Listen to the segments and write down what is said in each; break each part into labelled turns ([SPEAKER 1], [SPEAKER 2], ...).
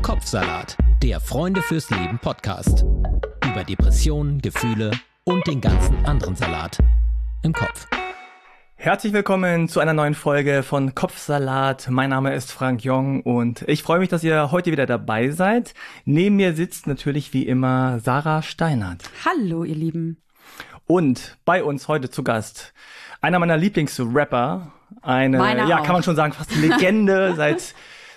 [SPEAKER 1] Kopfsalat, der Freunde fürs Leben Podcast. Über Depressionen, Gefühle und den ganzen anderen Salat im Kopf.
[SPEAKER 2] Herzlich willkommen zu einer neuen Folge von Kopfsalat. Mein Name ist Frank Jong und ich freue mich, dass ihr heute wieder dabei seid. Neben mir sitzt natürlich wie immer Sarah Steinert.
[SPEAKER 3] Hallo, ihr Lieben.
[SPEAKER 2] Und bei uns heute zu Gast einer meiner Lieblingsrapper, kann man schon sagen, fast eine Legende seit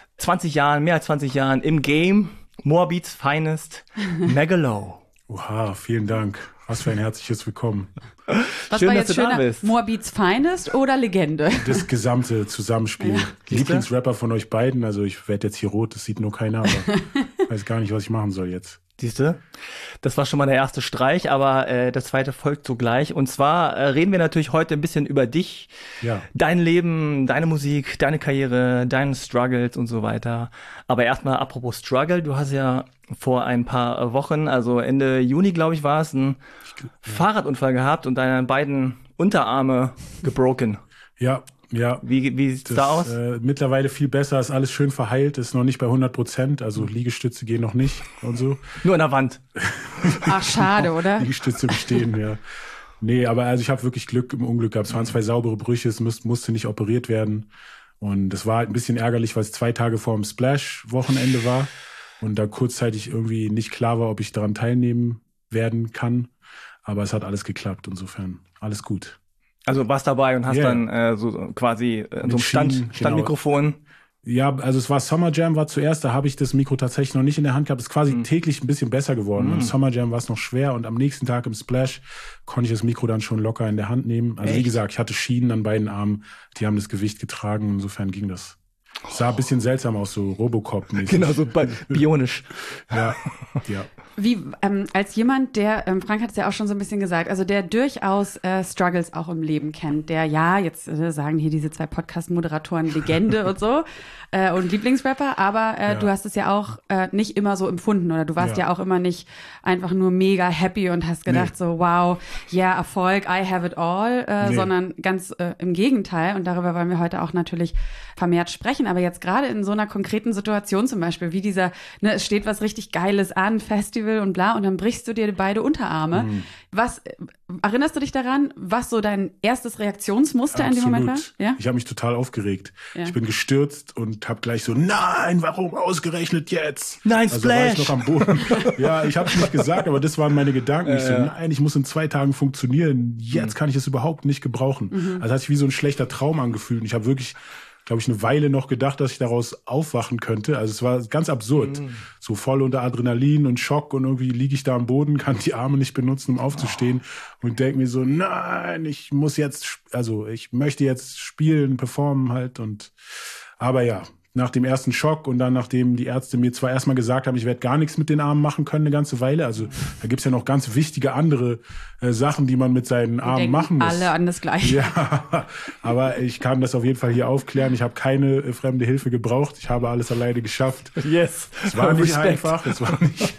[SPEAKER 2] 20 Jahren, mehr als 20 Jahren im Game. Moabits Finest, Megalo.
[SPEAKER 4] Oha, vielen Dank. Was für ein herzliches Willkommen.
[SPEAKER 3] Was
[SPEAKER 2] Schön,
[SPEAKER 3] war
[SPEAKER 2] dass
[SPEAKER 3] jetzt
[SPEAKER 2] du da
[SPEAKER 3] schöner,
[SPEAKER 2] bist.
[SPEAKER 3] Moabits Finest oder Legende?
[SPEAKER 4] Das gesamte Zusammenspiel.
[SPEAKER 3] Ja.
[SPEAKER 4] Lieblingsrapper von euch beiden, also ich werde jetzt hier rot, das sieht nur keiner, aber weiß gar nicht, was ich machen soll jetzt.
[SPEAKER 2] Siehste, das war schon mal der erste Streich, aber der zweite folgt sogleich. Und zwar reden wir natürlich heute ein bisschen über dich,
[SPEAKER 4] Ja.
[SPEAKER 2] dein Leben, deine Musik, deine Karriere, deine Struggles und so weiter. Aber erstmal apropos Struggle, du hast ja vor ein paar Wochen, also Ende Juni, glaube ich, war es, einen Fahrradunfall gehabt und deine beiden Unterarme gebroken.
[SPEAKER 4] Ja.
[SPEAKER 2] Wie sieht's da aus?
[SPEAKER 4] Mittlerweile viel besser, ist alles schön verheilt, ist noch nicht bei 100%, also Liegestütze gehen noch nicht und so.
[SPEAKER 2] Nur an der Wand.
[SPEAKER 3] Ach, schade, oder?
[SPEAKER 4] Liegestütze bestehen, ja. Nee, aber also ich habe wirklich Glück im Unglück gehabt. Es waren 2 saubere Brüche, es musste nicht operiert werden. Und es war halt ein bisschen ärgerlich, weil es 2 Tage vor dem Splash-Wochenende war und da kurzzeitig irgendwie nicht klar war, ob ich daran teilnehmen werden kann. Aber es hat alles geklappt, insofern alles gut.
[SPEAKER 2] Also warst dabei und hast dann so quasi so ein Standmikrofon.
[SPEAKER 4] Ja, also es war Summer Jam war zuerst, da habe ich das Mikro tatsächlich noch nicht in der Hand gehabt. Es ist quasi täglich ein bisschen besser geworden. Im Summer Jam war es noch schwer und am nächsten Tag im Splash konnte ich das Mikro dann schon locker in der Hand nehmen. Also wie gesagt, ich hatte Schienen an beiden Armen, die haben das Gewicht getragen, insofern ging das. Sah ein bisschen seltsam aus, so Robocop-mäßig.
[SPEAKER 2] Genau, so bionisch.
[SPEAKER 4] Ja.
[SPEAKER 3] Wie, als jemand, der, Frank hat es ja auch schon so ein bisschen gesagt, also der durchaus Struggles auch im Leben kennt, der jetzt sagen hier diese 2 Podcast-Moderatoren Legende und so und Lieblingsrapper, aber du hast es ja auch nicht immer so empfunden oder du warst ja auch immer nicht einfach nur mega happy und hast gedacht so, wow, Erfolg, I have it all, sondern ganz im Gegenteil und darüber wollen wir heute auch natürlich vermehrt sprechen, aber jetzt gerade in so einer konkreten Situation zum Beispiel, wie dieser, es steht was richtig Geiles an, Festival und bla, und dann brichst du dir beide Unterarme. Was, erinnerst du dich daran, was so dein erstes Reaktionsmuster in dem Moment war? Ja?
[SPEAKER 4] Ich habe mich total aufgeregt. Ja. Ich bin gestürzt und habe gleich so, nein, warum ausgerechnet jetzt?
[SPEAKER 2] Nein,
[SPEAKER 4] also
[SPEAKER 2] Splash!
[SPEAKER 4] War ich noch am Boden. Ja, ich habe es nicht gesagt, aber das waren meine Gedanken. Ich so, nein, ich muss in 2 Tagen funktionieren. Jetzt kann ich es überhaupt nicht gebrauchen. Also hat sich wie so ein schlechter Traum angefühlt. Und ich habe wirklich, glaube ich, eine Weile noch gedacht, dass ich daraus aufwachen könnte. Also es war ganz absurd. So voll unter Adrenalin und Schock und irgendwie liege ich da am Boden, kann die Arme nicht benutzen, um aufzustehen und denke mir so, nein, ich möchte jetzt spielen, performen halt aber ja, nach dem ersten Schock und dann, nachdem die Ärzte mir zwar erstmal gesagt haben, ich werde gar nichts mit den Armen machen können eine ganze Weile, also da gibt's ja noch ganz wichtige andere Sachen, die man mit seinen Armen machen muss.
[SPEAKER 3] Alle an das Gleiche.
[SPEAKER 4] Ja, aber ich kann das auf jeden Fall hier aufklären. Ich habe keine fremde Hilfe gebraucht. Ich habe alles alleine geschafft.
[SPEAKER 2] Yes.
[SPEAKER 4] Es war nicht
[SPEAKER 2] Respekt.
[SPEAKER 4] einfach. Es war nicht.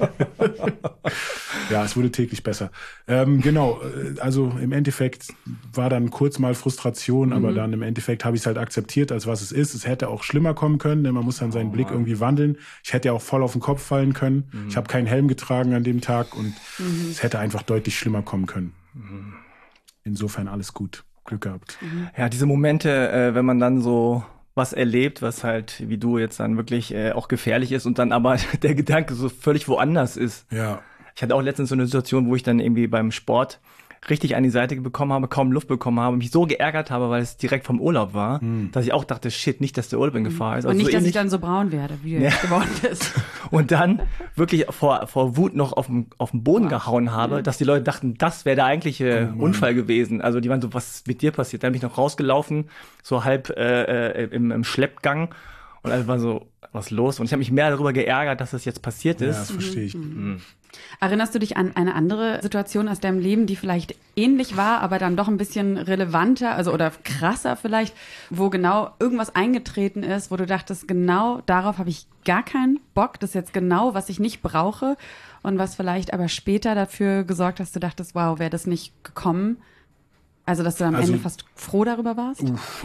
[SPEAKER 4] Ja, es wurde täglich besser. Genau. Also im Endeffekt war dann kurz mal Frustration, aber dann im Endeffekt habe ich es halt akzeptiert, als was es ist. Es hätte auch schlimmer kommen können, denn man muss dann seinen Blick irgendwie wandeln. Ich hätte ja auch voll auf den Kopf fallen können. Ich habe keinen Helm getragen an dem Tag und es hätte einfach deutlich schlimmer kommen können. Insofern alles gut. Glück gehabt.
[SPEAKER 2] Ja, diese Momente, wenn man dann so was erlebt, was halt, wie du jetzt dann wirklich auch gefährlich ist und dann aber der Gedanke so völlig woanders ist.
[SPEAKER 4] Ja.
[SPEAKER 2] Ich hatte auch letztens so eine Situation, wo ich dann irgendwie beim Sport richtig an die Seite bekommen habe, kaum Luft bekommen habe, mich so geärgert habe, weil es direkt vom Urlaub war, dass ich auch dachte, shit, nicht, dass der Urlaub in Gefahr ist.
[SPEAKER 3] Und
[SPEAKER 2] Also
[SPEAKER 3] nicht,
[SPEAKER 2] so
[SPEAKER 3] dass ich
[SPEAKER 2] ähnlich.
[SPEAKER 3] dann so braun werde, wie du jetzt geworden bist.
[SPEAKER 2] Und dann wirklich vor Wut noch auf den Boden gehauen habe, dass die Leute dachten, das wäre der eigentliche Unfall gewesen. Also die waren so, was ist mit dir passiert? Dann bin ich noch rausgelaufen, so halb im Schleppgang und alles war so, was los? Und ich habe mich mehr darüber geärgert, dass das jetzt passiert ist.
[SPEAKER 4] Ja, das verstehe ich.
[SPEAKER 3] Erinnerst du dich an eine andere Situation aus deinem Leben, die vielleicht ähnlich war, aber dann doch ein bisschen relevanter, also oder krasser vielleicht, wo genau irgendwas eingetreten ist, wo du dachtest, genau darauf habe ich gar keinen Bock, das ist jetzt genau, was ich nicht brauche und was vielleicht aber später dafür gesorgt hat, dass du dachtest, wow, wäre das nicht gekommen, Also, dass du am Ende fast froh darüber warst?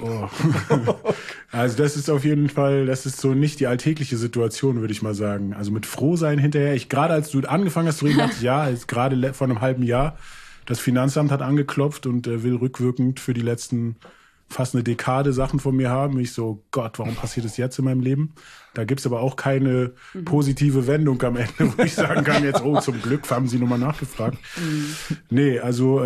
[SPEAKER 4] Also das ist auf jeden Fall, das ist so nicht die alltägliche Situation, würde ich mal sagen. Also mit froh sein hinterher. Gerade als du angefangen hast zu reden, dachte ich, ja, jetzt gerade vor einem halben Jahr, das Finanzamt hat angeklopft und will rückwirkend für die letzten fast eine Dekade Sachen von mir haben. Ich so, Gott, warum passiert das jetzt in meinem Leben? Da gibt's aber auch keine positive Wendung am Ende, wo ich sagen kann, jetzt, oh, zum Glück haben sie nochmal nachgefragt. Nee, also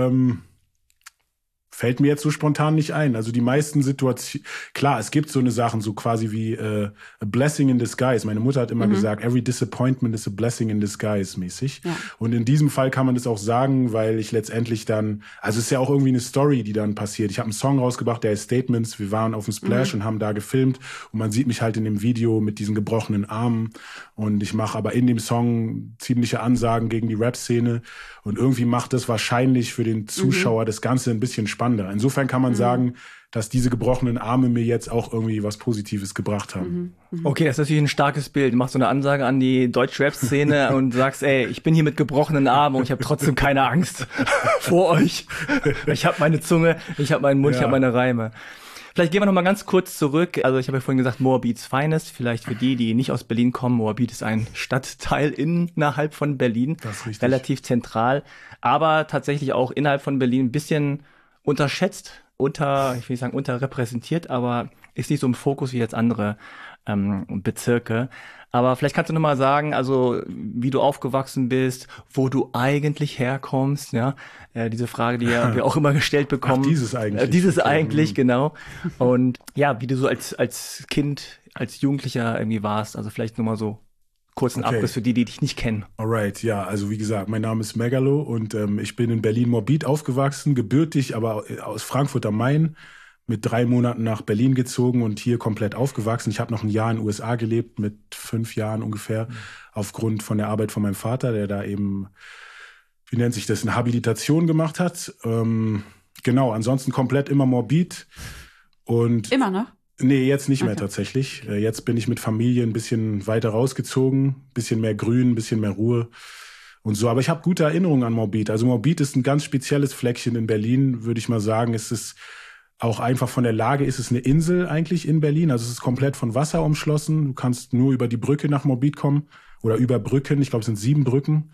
[SPEAKER 4] fällt mir jetzt so spontan nicht ein. Also die meisten Situationen, klar, es gibt so eine Sachen, so quasi wie a blessing in disguise. Meine Mutter hat immer gesagt, every disappointment is a blessing in disguise mäßig. Ja. Und in diesem Fall kann man das auch sagen, weil ich letztendlich dann, also es ist ja auch irgendwie eine Story, die dann passiert. Ich habe einen Song rausgebracht, der heißt Statements. Wir waren auf dem Splash und haben da gefilmt und man sieht mich halt in dem Video mit diesen gebrochenen Armen und ich mache aber in dem Song ziemliche Ansagen gegen die Rap-Szene und irgendwie macht das wahrscheinlich für den Zuschauer das Ganze ein bisschen spannender. Insofern kann man sagen, dass diese gebrochenen Arme mir jetzt auch irgendwie was Positives gebracht haben.
[SPEAKER 2] Okay, das ist natürlich ein starkes Bild. Du machst so eine Ansage an die Deutsch-Rap-Szene und sagst, ey, ich bin hier mit gebrochenen Armen und ich habe trotzdem keine Angst vor euch. Ich habe meine Zunge, ich habe meinen Mund, ich habe meine Reime. Vielleicht gehen wir noch mal ganz kurz zurück. Also ich habe ja vorhin gesagt, Moabits Finest. Vielleicht für die nicht aus Berlin kommen. Moabit ist ein Stadtteil innerhalb von Berlin.
[SPEAKER 4] Das ist richtig.
[SPEAKER 2] Relativ zentral. Aber tatsächlich auch innerhalb von Berlin ein bisschen unterschätzt, ich will nicht sagen unterrepräsentiert, aber ist nicht so im Fokus wie jetzt andere Bezirke. Aber vielleicht kannst du noch mal sagen, also wie du aufgewachsen bist, wo du eigentlich herkommst, ja, diese Frage, die wir auch immer gestellt bekommen.
[SPEAKER 4] Ach, dieses eigentlich.
[SPEAKER 2] Dieses eigentlich, genau. Und ja, wie du so als Kind, als Jugendlicher irgendwie warst, also vielleicht noch mal so kurzen Abriss für die dich nicht kennen.
[SPEAKER 4] Alright, ja, also wie gesagt, mein Name ist Megalo und ich bin in Berlin-Moabit aufgewachsen, gebürtig, aber aus Frankfurt am Main, mit 3 Monaten nach Berlin gezogen und hier komplett aufgewachsen. Ich habe noch ein Jahr in den USA gelebt, mit 5 Jahren ungefähr, aufgrund von der Arbeit von meinem Vater, der da eben, wie nennt sich das, eine Habilitation gemacht hat. Genau, ansonsten komplett immer Moabit. Und
[SPEAKER 3] immer noch?
[SPEAKER 4] Nee, jetzt nicht mehr tatsächlich. Jetzt bin ich mit Familie ein bisschen weiter rausgezogen, bisschen mehr Grün, bisschen mehr Ruhe und so. Aber ich habe gute Erinnerungen an Moabit. Also Moabit ist ein ganz spezielles Fleckchen in Berlin, würde ich mal sagen. Es ist auch einfach von der Lage, ist es eine Insel eigentlich in Berlin. Also es ist komplett von Wasser umschlossen. Du kannst nur über die Brücke nach Moabit kommen oder über Brücken. Ich glaube, es sind 7 Brücken.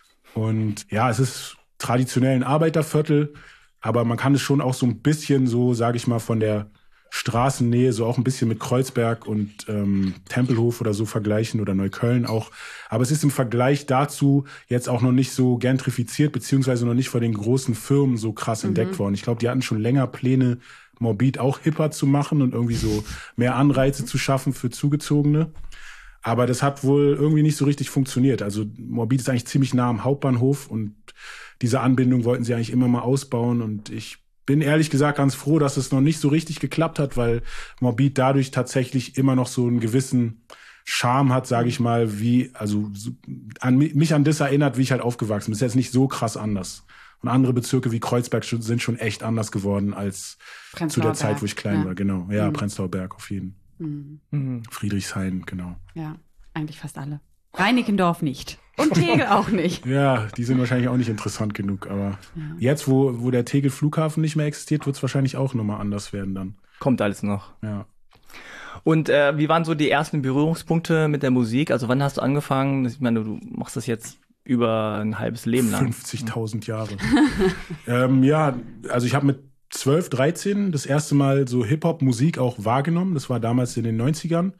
[SPEAKER 4] Und ja, es ist traditionell ein Arbeiterviertel, aber man kann es schon auch so ein bisschen so, sage ich mal, von der Straßennähe, so auch ein bisschen mit Kreuzberg und Tempelhof oder so vergleichen oder Neukölln auch. Aber es ist im Vergleich dazu jetzt auch noch nicht so gentrifiziert, beziehungsweise noch nicht von den großen Firmen so krass entdeckt worden. Ich glaube, die hatten schon länger Pläne, Moabit auch hipper zu machen und irgendwie so mehr Anreize zu schaffen für Zugezogene. Aber das hat wohl irgendwie nicht so richtig funktioniert. Also Moabit ist eigentlich ziemlich nah am Hauptbahnhof und diese Anbindung wollten sie eigentlich immer mal ausbauen und ich bin ehrlich gesagt ganz froh, dass es noch nicht so richtig geklappt hat, weil Moabit dadurch tatsächlich immer noch so einen gewissen Charme hat, sage ich mal, wie, also mich an das erinnert, wie ich halt aufgewachsen bin. Ist jetzt nicht so krass anders. Und andere Bezirke wie Kreuzberg sind schon echt anders geworden als zu der Zeit, wo ich klein war. Genau, ja, Prenzlauer Berg auf jeden. Friedrichshain, genau.
[SPEAKER 3] Ja, eigentlich fast alle. Reinickendorf nicht. Und Tegel auch nicht.
[SPEAKER 4] Ja, die sind wahrscheinlich auch nicht interessant genug. Aber jetzt, wo der Tegel-Flughafen nicht mehr existiert, wird es wahrscheinlich auch nochmal anders werden dann.
[SPEAKER 2] Kommt alles noch.
[SPEAKER 4] Ja.
[SPEAKER 2] Und wie waren so die ersten Berührungspunkte mit der Musik? Also wann hast du angefangen? Ich meine, du machst das jetzt über ein halbes Leben lang.
[SPEAKER 4] 50.000 Jahre. Ja, also ich habe mit 12, 13 das erste Mal so Hip-Hop-Musik auch wahrgenommen. Das war damals in den 90ern.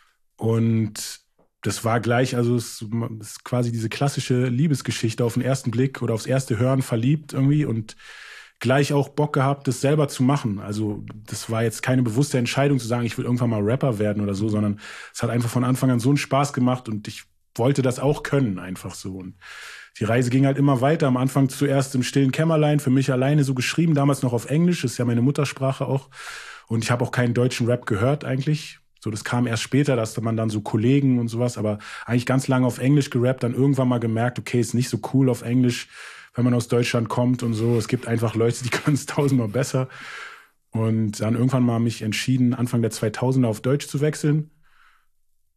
[SPEAKER 4] Und das war gleich, also es ist quasi diese klassische Liebesgeschichte auf den ersten Blick oder aufs erste Hören verliebt irgendwie und gleich auch Bock gehabt, das selber zu machen. Also das war jetzt keine bewusste Entscheidung zu sagen, ich will irgendwann mal Rapper werden oder so, sondern es hat einfach von Anfang an so einen Spaß gemacht und ich wollte das auch können, einfach so. Und die Reise ging halt immer weiter. Am Anfang zuerst im stillen Kämmerlein, für mich alleine so geschrieben, damals noch auf Englisch, das ist ja meine Muttersprache auch. Und ich habe auch keinen deutschen Rap gehört eigentlich. So, das kam erst später, dass man dann so Kollegen und sowas, aber eigentlich ganz lange auf Englisch gerappt, dann irgendwann mal gemerkt, okay, ist nicht so cool auf Englisch, wenn man aus Deutschland kommt und so. Es gibt einfach Leute, die können es 1000-mal besser. Und dann irgendwann mal mich entschieden, Anfang der 2000er auf Deutsch zu wechseln.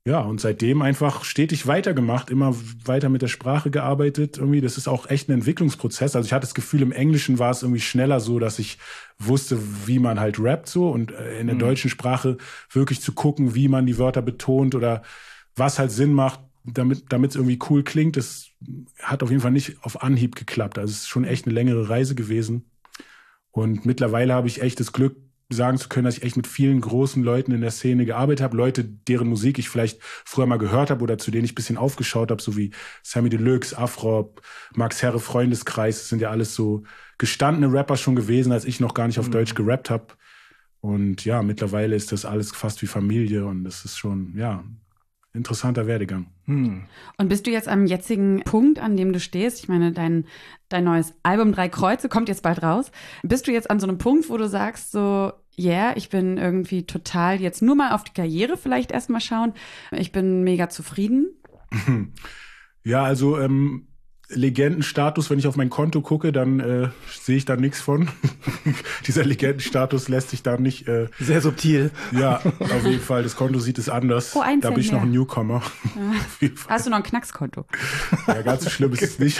[SPEAKER 4] Ja, und seitdem einfach stetig weitergemacht, immer weiter mit der Sprache gearbeitet. Irgendwie, das ist auch echt ein Entwicklungsprozess. Also ich hatte das Gefühl, im Englischen war es irgendwie schneller so, dass ich wusste, wie man halt rappt so und in der deutschen Sprache wirklich zu gucken, wie man die Wörter betont oder was halt Sinn macht, damit es irgendwie cool klingt. Das hat auf jeden Fall nicht auf Anhieb geklappt. Also es ist schon echt eine längere Reise gewesen. Und mittlerweile habe ich echt das Glück, sagen zu können, dass ich echt mit vielen großen Leuten in der Szene gearbeitet habe. Leute, deren Musik ich vielleicht früher mal gehört habe oder zu denen ich ein bisschen aufgeschaut habe, so wie Samy Deluxe, Afro, Max Herre, Freundeskreis. Das sind ja alles so gestandene Rapper schon gewesen, als ich noch gar nicht auf Deutsch gerappt habe. Und ja, mittlerweile ist das alles fast wie Familie und das ist schon, ja, interessanter Werdegang.
[SPEAKER 3] Und bist du jetzt am jetzigen Punkt, an dem du stehst? Ich meine, dein neues Album 3 Kreuze kommt jetzt bald raus. Bist du jetzt an so einem Punkt, wo du sagst so, ich bin irgendwie total jetzt nur mal auf die Karriere vielleicht erstmal schauen. Ich bin mega zufrieden.
[SPEAKER 4] Ja, also Legendenstatus, wenn ich auf mein Konto gucke, dann sehe ich da nichts von. Dieser Legendenstatus lässt sich da nicht...
[SPEAKER 2] Sehr subtil.
[SPEAKER 4] Ja, auf jeden Fall. Das Konto sieht es anders.
[SPEAKER 3] Oh,
[SPEAKER 4] da bin ich noch ein Newcomer.
[SPEAKER 3] Ja. Hast du noch ein Knackskonto?
[SPEAKER 4] Ja, ganz so schlimm ist es nicht.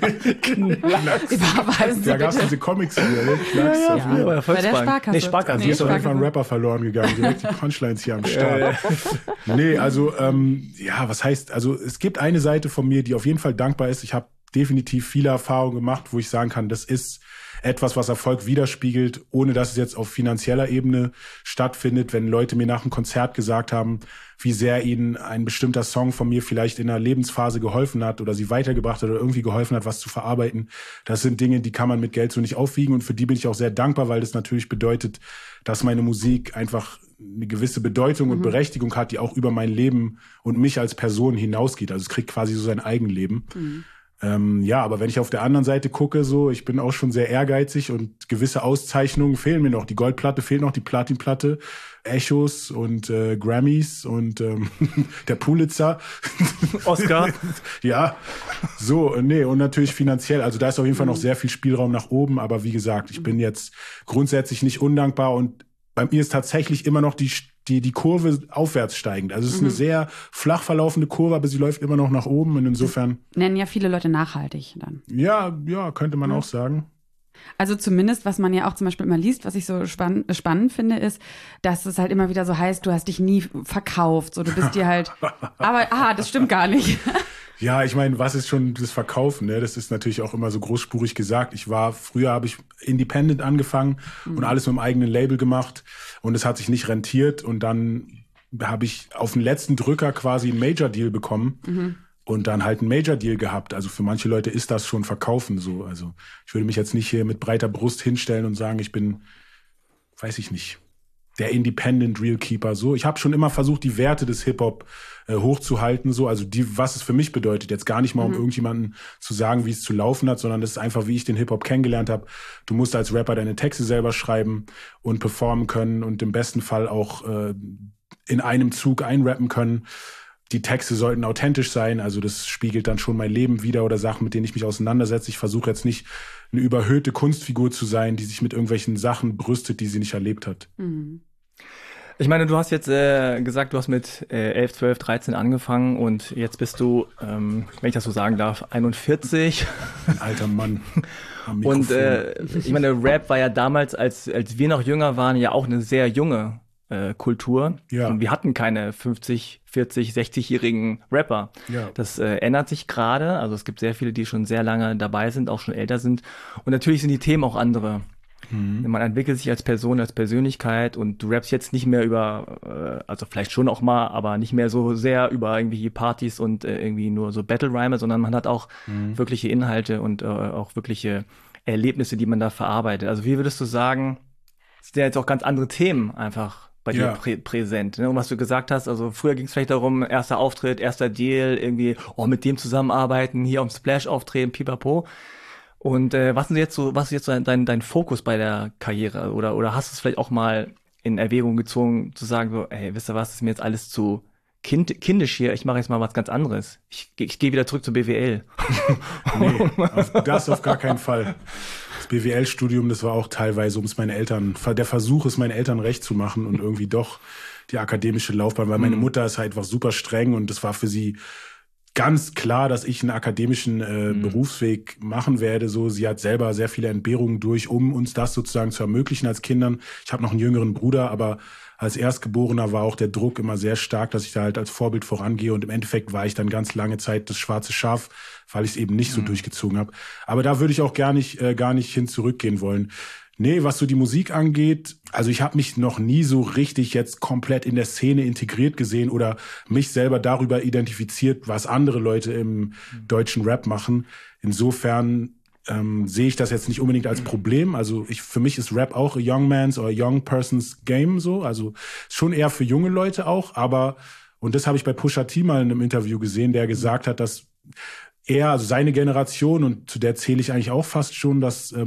[SPEAKER 4] Da gab es diese Comics hier. Ne? Knacks,
[SPEAKER 3] ja. Bei der Sparkasse.
[SPEAKER 2] Sparkasse.
[SPEAKER 4] Hier ist auf jeden Fall ein Rapper verloren gegangen. Direkt die Punchlines hier am Start. Nee, also, was heißt, also es gibt eine Seite von mir, die auf jeden Fall dankbar ist. Ich habe definitiv viele Erfahrungen gemacht, wo ich sagen kann, das ist etwas, was Erfolg widerspiegelt, ohne dass es jetzt auf finanzieller Ebene stattfindet. Wenn Leute mir nach einem Konzert gesagt haben, wie sehr ihnen ein bestimmter Song von mir vielleicht in einer Lebensphase geholfen hat oder sie weitergebracht hat oder irgendwie geholfen hat, was zu verarbeiten. Das sind Dinge, die kann man mit Geld so nicht aufwiegen und für die bin ich auch sehr dankbar, weil das natürlich bedeutet, dass meine Musik einfach eine gewisse Bedeutung und Berechtigung hat, die auch über mein Leben und mich als Person hinausgeht. Also es kriegt quasi so sein Eigenleben. Aber wenn ich auf der anderen Seite gucke, so, ich bin auch schon sehr ehrgeizig und gewisse Auszeichnungen fehlen mir noch. Die Goldplatte fehlt noch, die Platinplatte, Echos und Grammys und der Pulitzer.
[SPEAKER 2] Oscar.
[SPEAKER 4] Ja, so, und natürlich finanziell. Also da ist auf jeden Fall noch sehr viel Spielraum nach oben. Aber wie gesagt, ich bin jetzt grundsätzlich nicht undankbar und bei mir ist tatsächlich immer noch die Kurve aufwärts steigend. Also es ist eine sehr flach verlaufende Kurve, aber sie läuft immer noch nach oben und insofern...
[SPEAKER 3] Das nennen ja viele Leute nachhaltig dann.
[SPEAKER 4] Ja, könnte man auch sagen.
[SPEAKER 3] Also zumindest, was man ja auch zum Beispiel immer liest, was ich so spannend finde, ist, dass es halt immer wieder so heißt, du hast dich nie verkauft, so du bist dir halt... Aber, das stimmt gar nicht.
[SPEAKER 4] Ja, ich meine, was ist schon das Verkaufen? Ne? Das ist natürlich auch immer so großspurig gesagt. Früher habe ich independent angefangen und alles mit dem eigenen Label gemacht und es hat sich nicht rentiert und dann habe ich auf den letzten Drücker quasi einen Major-Deal bekommen und dann halt einen Major-Deal gehabt. Also für manche Leute ist das schon Verkaufen so. Also ich würde mich jetzt nicht hier mit breiter Brust hinstellen und sagen, ich bin, weiß ich nicht, der Independent Real Keeper, so. Ich habe schon immer versucht, die Werte des Hip-Hop hochzuhalten, so. Also was es für mich bedeutet. Jetzt gar nicht mal, um irgendjemanden zu sagen, wie es zu laufen hat, sondern das ist einfach, wie ich den Hip-Hop kennengelernt habe. Du musst als Rapper deine Texte selber schreiben und performen können und im besten Fall auch in einem Zug einrappen können. Die Texte sollten authentisch sein, also das spiegelt dann schon mein Leben wider oder Sachen, mit denen ich mich auseinandersetze. Ich versuche jetzt nicht eine überhöhte Kunstfigur zu sein, die sich mit irgendwelchen Sachen brüstet, die sie nicht erlebt hat.
[SPEAKER 2] Ich meine, du hast jetzt gesagt, du hast mit 11, 12, 13 angefangen und jetzt bist du, wenn ich das so sagen darf, 41.
[SPEAKER 4] Ein alter Mann.
[SPEAKER 2] Und ich meine, Rap war ja damals, als wir noch jünger waren, ja auch eine sehr junge Kultur.
[SPEAKER 4] Ja.
[SPEAKER 2] Und wir hatten keine 50, 40, 60-jährigen Rapper.
[SPEAKER 4] Ja.
[SPEAKER 2] Das ändert sich gerade. Also es gibt sehr viele, die schon sehr lange dabei sind, auch schon älter sind. Und natürlich sind die Themen auch andere. Man entwickelt sich als Person, als Persönlichkeit und du rappst jetzt nicht mehr über, also vielleicht schon auch mal, aber nicht mehr so sehr über irgendwie Partys und irgendwie nur so Battle-Rhyme, sondern man hat auch wirkliche Inhalte und auch wirkliche Erlebnisse, die man da verarbeitet. Also wie würdest du sagen, sind ja jetzt auch ganz andere Themen einfach bei dir präsent, ne? Und was du gesagt hast, also früher ging es vielleicht darum, erster Auftritt, erster Deal, irgendwie, mit dem zusammenarbeiten, hier am Splash auftreten, pipapo. Und was ist jetzt so dein Fokus bei der Karriere? Oder hast du es vielleicht auch mal in Erwägung gezogen, zu sagen so, ey, wisst ihr was, ist mir jetzt alles zu kindisch hier, ich mache jetzt mal was ganz anderes. Ich gehe wieder zurück zur BWL.
[SPEAKER 4] Nee, das auf gar keinen Fall. Das BWL-Studium, das war auch teilweise, der Versuch, es meinen Eltern recht zu machen und irgendwie doch die akademische Laufbahn, weil meine Mutter ist halt einfach super streng und das war für sie ganz klar, dass ich einen akademischen Berufsweg machen werde. So, sie hat selber sehr viele Entbehrungen durch, um uns das sozusagen zu ermöglichen als Kindern. Ich habe noch einen jüngeren Bruder, aber als Erstgeborener war auch der Druck immer sehr stark, dass ich da halt als Vorbild vorangehe. Und im Endeffekt war ich dann ganz lange Zeit das schwarze Schaf, weil ich es eben nicht so durchgezogen habe. Aber da würde ich auch gar nicht hin zurückgehen wollen. Nee, was so die Musik angeht, also ich habe mich noch nie so richtig jetzt komplett in der Szene integriert gesehen oder mich selber darüber identifiziert, was andere Leute im deutschen Rap machen. Insofern sehe ich das jetzt nicht unbedingt als Problem. Also für mich ist Rap auch a young man's or a young person's game so. Also schon eher für junge Leute auch. Aber, und das habe ich bei Pusha T mal in einem Interview gesehen, der gesagt hat, dass er, also seine Generation, und zu der zähle ich eigentlich auch fast schon,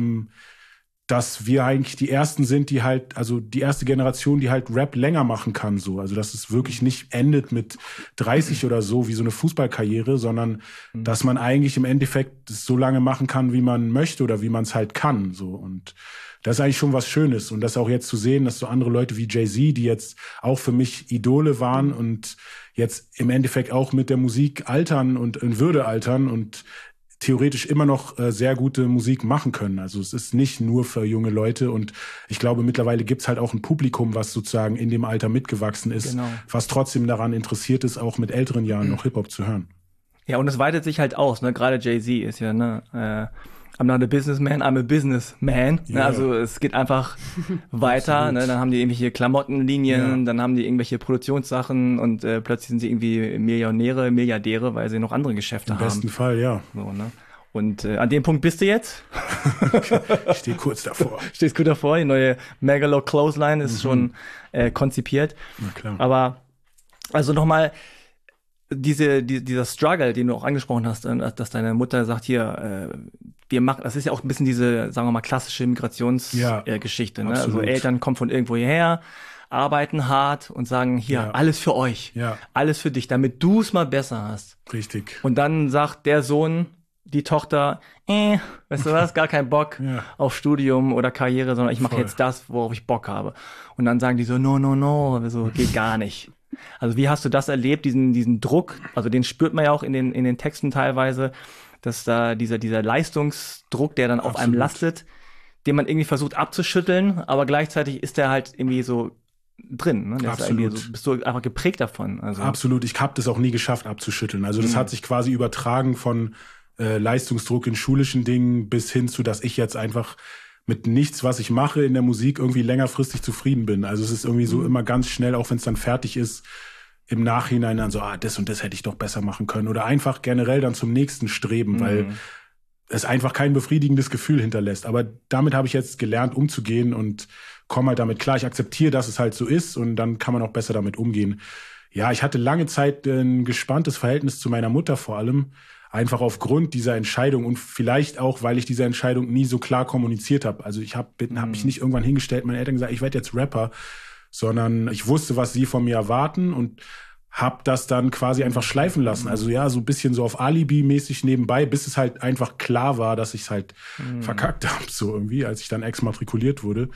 [SPEAKER 4] dass wir eigentlich die Ersten sind, die halt, also die erste Generation, die halt Rap länger machen kann, so. Also, dass es wirklich nicht endet mit 30 oder so, wie so eine Fußballkarriere, sondern, dass man eigentlich im Endeffekt es so lange machen kann, wie man möchte oder wie man es halt kann, so. Und das ist eigentlich schon was Schönes. Und das auch jetzt zu sehen, dass so andere Leute wie Jay-Z, die jetzt auch für mich Idole waren und jetzt im Endeffekt auch mit der Musik altern und in Würde altern und theoretisch immer noch sehr gute Musik machen können. Also es ist nicht nur für junge Leute und ich glaube, mittlerweile gibt's halt auch ein Publikum, was sozusagen in dem Alter mitgewachsen ist, was trotzdem daran interessiert ist, auch mit älteren Jahren noch Hip-Hop zu hören.
[SPEAKER 2] Ja, und es weitet sich halt aus, ne? Gerade Jay-Z ist ja, ne, I'm not a businessman, I'm a businessman. Yeah. Also es geht einfach weiter. Ne? Dann haben die irgendwelche Klamottenlinien, dann haben die irgendwelche Produktionssachen und plötzlich sind sie irgendwie Millionäre, Milliardäre, weil sie noch andere Geschäfte haben.
[SPEAKER 4] Im besten Fall, ja.
[SPEAKER 2] So, ne? Und an dem Punkt bist du jetzt.
[SPEAKER 4] Ich stehe kurz davor.
[SPEAKER 2] Stehst kurz davor. Die neue Megalo Clothesline ist schon konzipiert.
[SPEAKER 4] Na klar.
[SPEAKER 2] Aber also nochmal, dieser Struggle, den du auch angesprochen hast, dass deine Mutter sagt, hier, wir machen, das ist ja auch ein bisschen diese, sagen wir mal, klassische Migrationsgeschichte. Ne? Also Eltern kommen von irgendwo hierher, arbeiten hart und sagen, hier, alles für euch, alles für dich, damit du es mal besser hast.
[SPEAKER 4] Richtig.
[SPEAKER 2] Und dann sagt der Sohn, die Tochter, weißt du was, gar keinen Bock auf Studium oder Karriere, sondern ich mache jetzt das, worauf ich Bock habe. Und dann sagen die so, no, so geht gar nicht. Also wie hast du das erlebt, diesen Druck? Also den spürt man ja auch in den Texten teilweise, dass da dieser Leistungsdruck, der dann auf einem lastet, den man irgendwie versucht abzuschütteln, aber gleichzeitig ist der halt irgendwie so drin. Ne? Der ist irgendwie so, bist du einfach geprägt davon. Also.
[SPEAKER 4] Absolut. Ich habe das auch nie geschafft abzuschütteln. Also das hat sich quasi übertragen von Leistungsdruck in schulischen Dingen bis hin zu, dass ich jetzt einfach mit nichts, was ich mache in der Musik, irgendwie längerfristig zufrieden bin. Also es ist irgendwie so immer ganz schnell, auch wenn es dann fertig ist, im Nachhinein dann so, das und das hätte ich doch besser machen können. Oder einfach generell dann zum nächsten streben, weil es einfach kein befriedigendes Gefühl hinterlässt. Aber damit habe ich jetzt gelernt, umzugehen und komme halt damit klar. Ich akzeptiere, dass es halt so ist und dann kann man auch besser damit umgehen. Ja, ich hatte lange Zeit ein gespanntes Verhältnis zu meiner Mutter vor allem. Einfach aufgrund dieser Entscheidung und vielleicht auch, weil ich diese Entscheidung nie so klar kommuniziert habe. Also ich hab mich nicht irgendwann hingestellt, meine Eltern gesagt, ich werde jetzt Rapper, sondern ich wusste, was sie von mir erwarten und habe das dann quasi einfach schleifen lassen. Also ja, so ein bisschen so auf Alibi-mäßig nebenbei, bis es halt einfach klar war, dass ich es halt verkackt habe, so irgendwie, als ich dann exmatrikuliert wurde.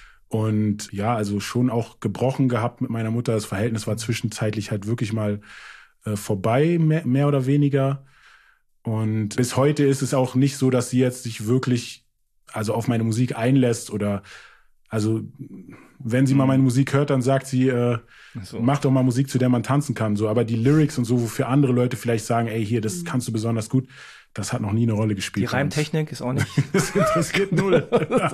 [SPEAKER 4] Und ja, also schon auch gebrochen gehabt mit meiner Mutter. Das Verhältnis war zwischenzeitlich halt wirklich mal vorbei, mehr oder weniger. Und bis heute ist es auch nicht so, dass sie jetzt sich wirklich also auf meine Musik einlässt oder also wenn sie mal meine Musik hört, dann sagt sie, mach doch mal Musik, zu der man tanzen kann. So, aber die Lyrics und so, wofür andere Leute vielleicht sagen, ey, hier, das kannst du besonders gut, das hat noch nie eine Rolle gespielt.
[SPEAKER 2] Die Reimtechnik ist auch nicht.
[SPEAKER 4] Das interessiert null.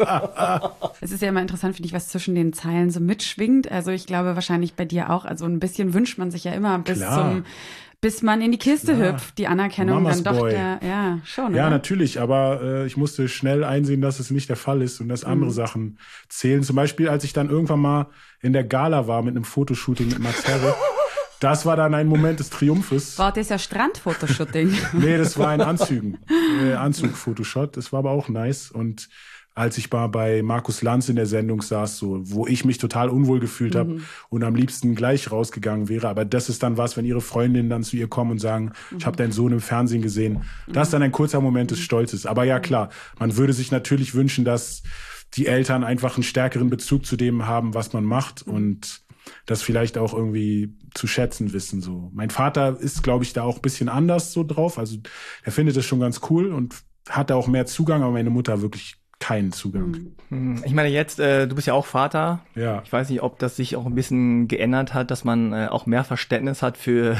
[SPEAKER 3] Es ist ja immer interessant, finde ich, was zwischen den Zeilen so mitschwingt. Also ich glaube wahrscheinlich bei dir auch. Also ein bisschen wünscht man sich ja immer bis man in die Kiste hüpft, die Anerkennung
[SPEAKER 4] Mamas
[SPEAKER 3] dann doch
[SPEAKER 4] Boy.
[SPEAKER 3] schon.
[SPEAKER 4] Ja,
[SPEAKER 3] oder?
[SPEAKER 4] Natürlich, aber ich musste schnell einsehen, dass es nicht der Fall ist und dass andere Sachen zählen. Zum Beispiel, als ich dann irgendwann mal in der Gala war mit einem Fotoshooting mit Max Herre. Das war dann ein Moment des Triumphes.
[SPEAKER 3] War das ja Strandfotoshooting?
[SPEAKER 4] Nee, das war ein Anzug-Fotoshot. Das war aber auch nice. Und als ich mal bei Markus Lanz in der Sendung saß, so, wo ich mich total unwohl gefühlt habe und am liebsten gleich rausgegangen wäre. Aber das ist dann was, wenn ihre Freundinnen dann zu ihr kommen und sagen, ich habe deinen Sohn im Fernsehen gesehen. Das ist dann ein kurzer Moment des Stolzes. Aber ja, klar, man würde sich natürlich wünschen, dass die Eltern einfach einen stärkeren Bezug zu dem haben, was man macht und das vielleicht auch irgendwie zu schätzen wissen. So. Mein Vater ist, glaube ich, da auch ein bisschen anders so drauf. Also er findet das schon ganz cool und hat da auch mehr Zugang, aber meine Mutter wirklich keinen Zugang.
[SPEAKER 2] Ich meine jetzt, du bist ja auch Vater.
[SPEAKER 4] Ja.
[SPEAKER 2] Ich weiß nicht, ob das sich auch ein bisschen geändert hat, dass man auch mehr Verständnis hat für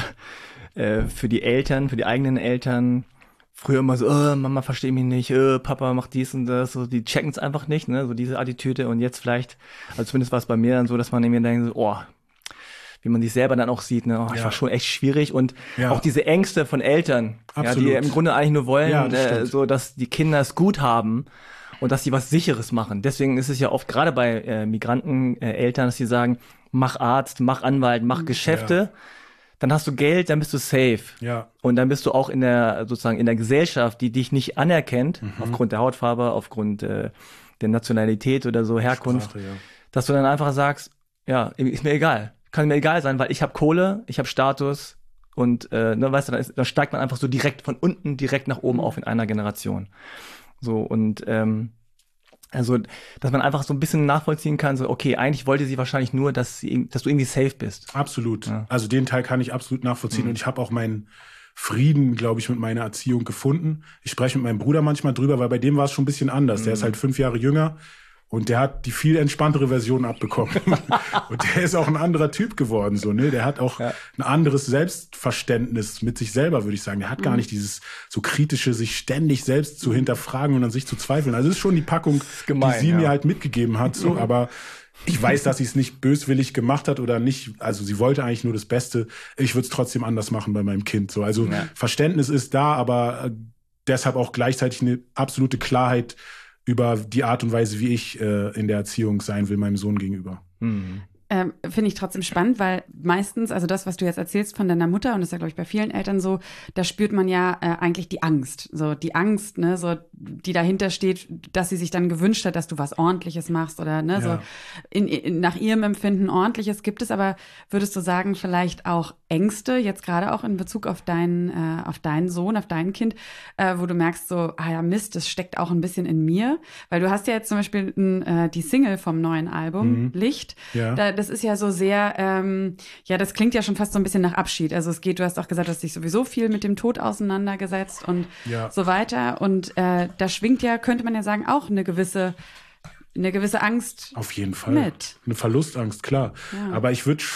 [SPEAKER 2] die Eltern, für die eigenen Eltern. Früher immer so, Mama versteht mich nicht, Papa macht dies und das, so, die checken es einfach nicht, ne, so diese Attitüde. Und jetzt vielleicht, also zumindest war es bei mir dann so, dass man irgendwie denkt, so, wie man sich selber dann auch sieht, ne, ich war schon echt schwierig. Und auch diese Ängste von Eltern, die im Grunde eigentlich nur wollen, so, dass die Kinder es gut haben und dass sie was Sicheres machen. Deswegen ist es ja oft gerade bei Migranten-Eltern, dass sie sagen, mach Arzt, mach Anwalt, mach Geschäfte. Dann hast du Geld, dann bist du safe. Ja. Und dann bist du auch in der Gesellschaft, die dich nicht anerkennt, aufgrund der Hautfarbe, aufgrund der Nationalität oder so, Herkunft,
[SPEAKER 4] Sprache,
[SPEAKER 2] dass du dann einfach sagst, ja, ist mir egal. Kann mir egal sein, weil ich habe Kohle, ich habe Status und weißt du, dann steigt man einfach so direkt von unten direkt nach oben auf in einer Generation. So, und also, dass man einfach so ein bisschen nachvollziehen kann, so, okay, eigentlich wollte sie wahrscheinlich nur, dass du irgendwie safe bist.
[SPEAKER 4] Absolut. Ja. Also den Teil kann ich absolut nachvollziehen und ich habe auch meinen Frieden, glaube ich, mit meiner Erziehung gefunden. Ich spreche mit meinem Bruder manchmal drüber, weil bei dem war es schon ein bisschen anders. Der ist halt 5 Jahre jünger und der hat die viel entspanntere Version abbekommen. Und der ist auch ein anderer Typ geworden, so, ne? Der hat auch ein anderes Selbstverständnis mit sich selber, würde ich sagen. Der hat gar nicht dieses so kritische, sich ständig selbst zu hinterfragen und an sich zu zweifeln. Also das ist schon die Packung, gemein, die sie mir halt mitgegeben hat, so. Aber ich weiß, dass sie es nicht böswillig gemacht hat oder nicht. Also sie wollte eigentlich nur das Beste. Ich würde es trotzdem anders machen bei meinem Kind, so. Also Verständnis ist da, aber deshalb auch gleichzeitig eine absolute Klarheit über die Art und Weise, wie ich in der Erziehung sein will, meinem Sohn gegenüber.
[SPEAKER 3] Finde ich trotzdem spannend, weil meistens, also das, was du jetzt erzählst von deiner Mutter, und das ist ja, glaube ich, bei vielen Eltern so, da spürt man ja eigentlich die Angst. So die Angst, ne, so die dahinter steht, dass sie sich dann gewünscht hat, dass du was Ordentliches machst oder ne, so nach ihrem Empfinden Ordentliches. Gibt es aber, würdest du sagen, vielleicht auch Ängste, jetzt gerade auch in Bezug auf deinen Sohn, auf dein Kind, wo du merkst so, ja Mist, das steckt auch ein bisschen in mir, weil du hast ja jetzt zum Beispiel die Single vom neuen Album, Licht, das ist ja so sehr, das klingt ja schon fast so ein bisschen nach Abschied. Also du hast auch gesagt, du hast dich sowieso viel mit dem Tod auseinandergesetzt und so weiter. Und da schwingt ja, könnte man ja sagen, auch eine gewisse Angst.
[SPEAKER 4] Auf jeden Fall.
[SPEAKER 3] Mit.
[SPEAKER 4] Eine Verlustangst, klar. Ja. Aber ich würde,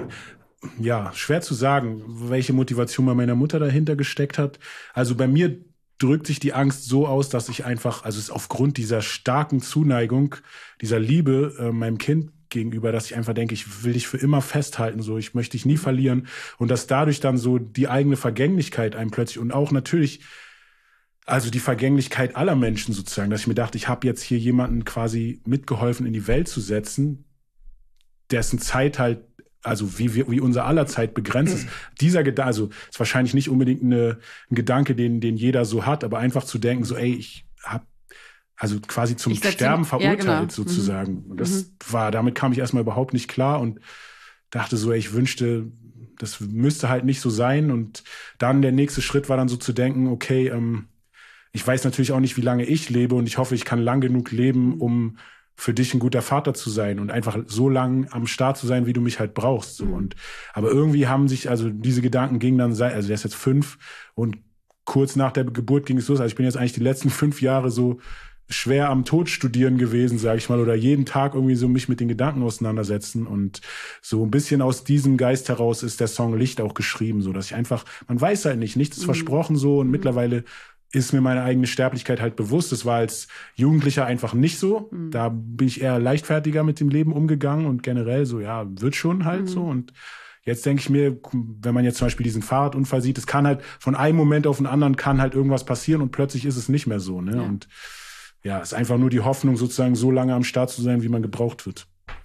[SPEAKER 4] schwer zu sagen, welche Motivation bei meiner Mutter dahinter gesteckt hat. Also bei mir drückt sich die Angst so aus, dass ich einfach, also es ist aufgrund dieser starken Zuneigung, dieser Liebe meinem Kind gegenüber, dass ich einfach denke, ich will dich für immer festhalten, so, ich möchte dich nie verlieren und dass dadurch dann so die eigene Vergänglichkeit einem plötzlich und auch natürlich, also die Vergänglichkeit aller Menschen sozusagen, dass ich mir dachte, ich habe jetzt hier jemanden quasi mitgeholfen in die Welt zu setzen, dessen Zeit halt, also wie unser aller Zeit begrenzt ist. Dieser Gedanke, also ist wahrscheinlich nicht unbedingt ein Gedanke, den jeder so hat, aber einfach zu denken, so, ey, ich habe also quasi zum Sterben verurteilt sozusagen. Und damit kam ich erstmal überhaupt nicht klar und dachte so, ey, ich wünschte, das müsste halt nicht so sein. Und dann der nächste Schritt war dann so zu denken, okay, ich weiß natürlich auch nicht, wie lange ich lebe und ich hoffe, ich kann lang genug leben, um für dich ein guter Vater zu sein und einfach so lang am Start zu sein, wie du mich halt brauchst. So. Aber irgendwie haben sich, also diese Gedanken gingen dann, also der ist jetzt 5 und kurz nach der Geburt ging es los. Also ich bin jetzt eigentlich die letzten 5 Jahre so schwer am Tod studieren gewesen, sage ich mal, oder jeden Tag irgendwie so mich mit den Gedanken auseinandersetzen und so ein bisschen aus diesem Geist heraus ist der Song Licht auch geschrieben, so dass ich einfach, man weiß halt nicht, nichts ist versprochen so und mittlerweile ist mir meine eigene Sterblichkeit halt bewusst. Das war als Jugendlicher einfach nicht so. Da bin ich eher leichtfertiger mit dem Leben umgegangen und generell so, ja, wird schon halt so und jetzt denke ich mir, wenn man jetzt zum Beispiel diesen Fahrradunfall sieht, es kann halt von einem Moment auf den anderen kann halt irgendwas passieren und plötzlich ist es nicht mehr so, ne? Ja. Und ja, es ist einfach nur die Hoffnung, sozusagen so lange am Start zu sein, wie man gebraucht wird.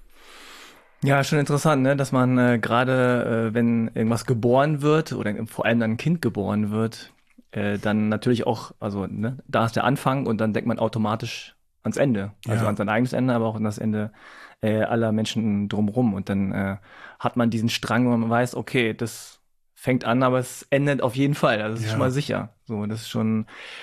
[SPEAKER 2] Ja, schon interessant, ne? Dass man gerade, wenn irgendwas geboren wird oder vor allem dann ein Kind geboren wird, dann natürlich auch, also ne, da ist der Anfang und dann denkt man automatisch ans Ende. Also
[SPEAKER 4] Ja.
[SPEAKER 2] an sein eigenes Ende, aber auch an das Ende aller Menschen drumherum. Und dann hat man diesen Strang, wo man weiß, okay, das fängt an, aber es endet auf jeden Fall. Also das ist
[SPEAKER 4] Ja.
[SPEAKER 2] schon mal sicher. So, das ist schon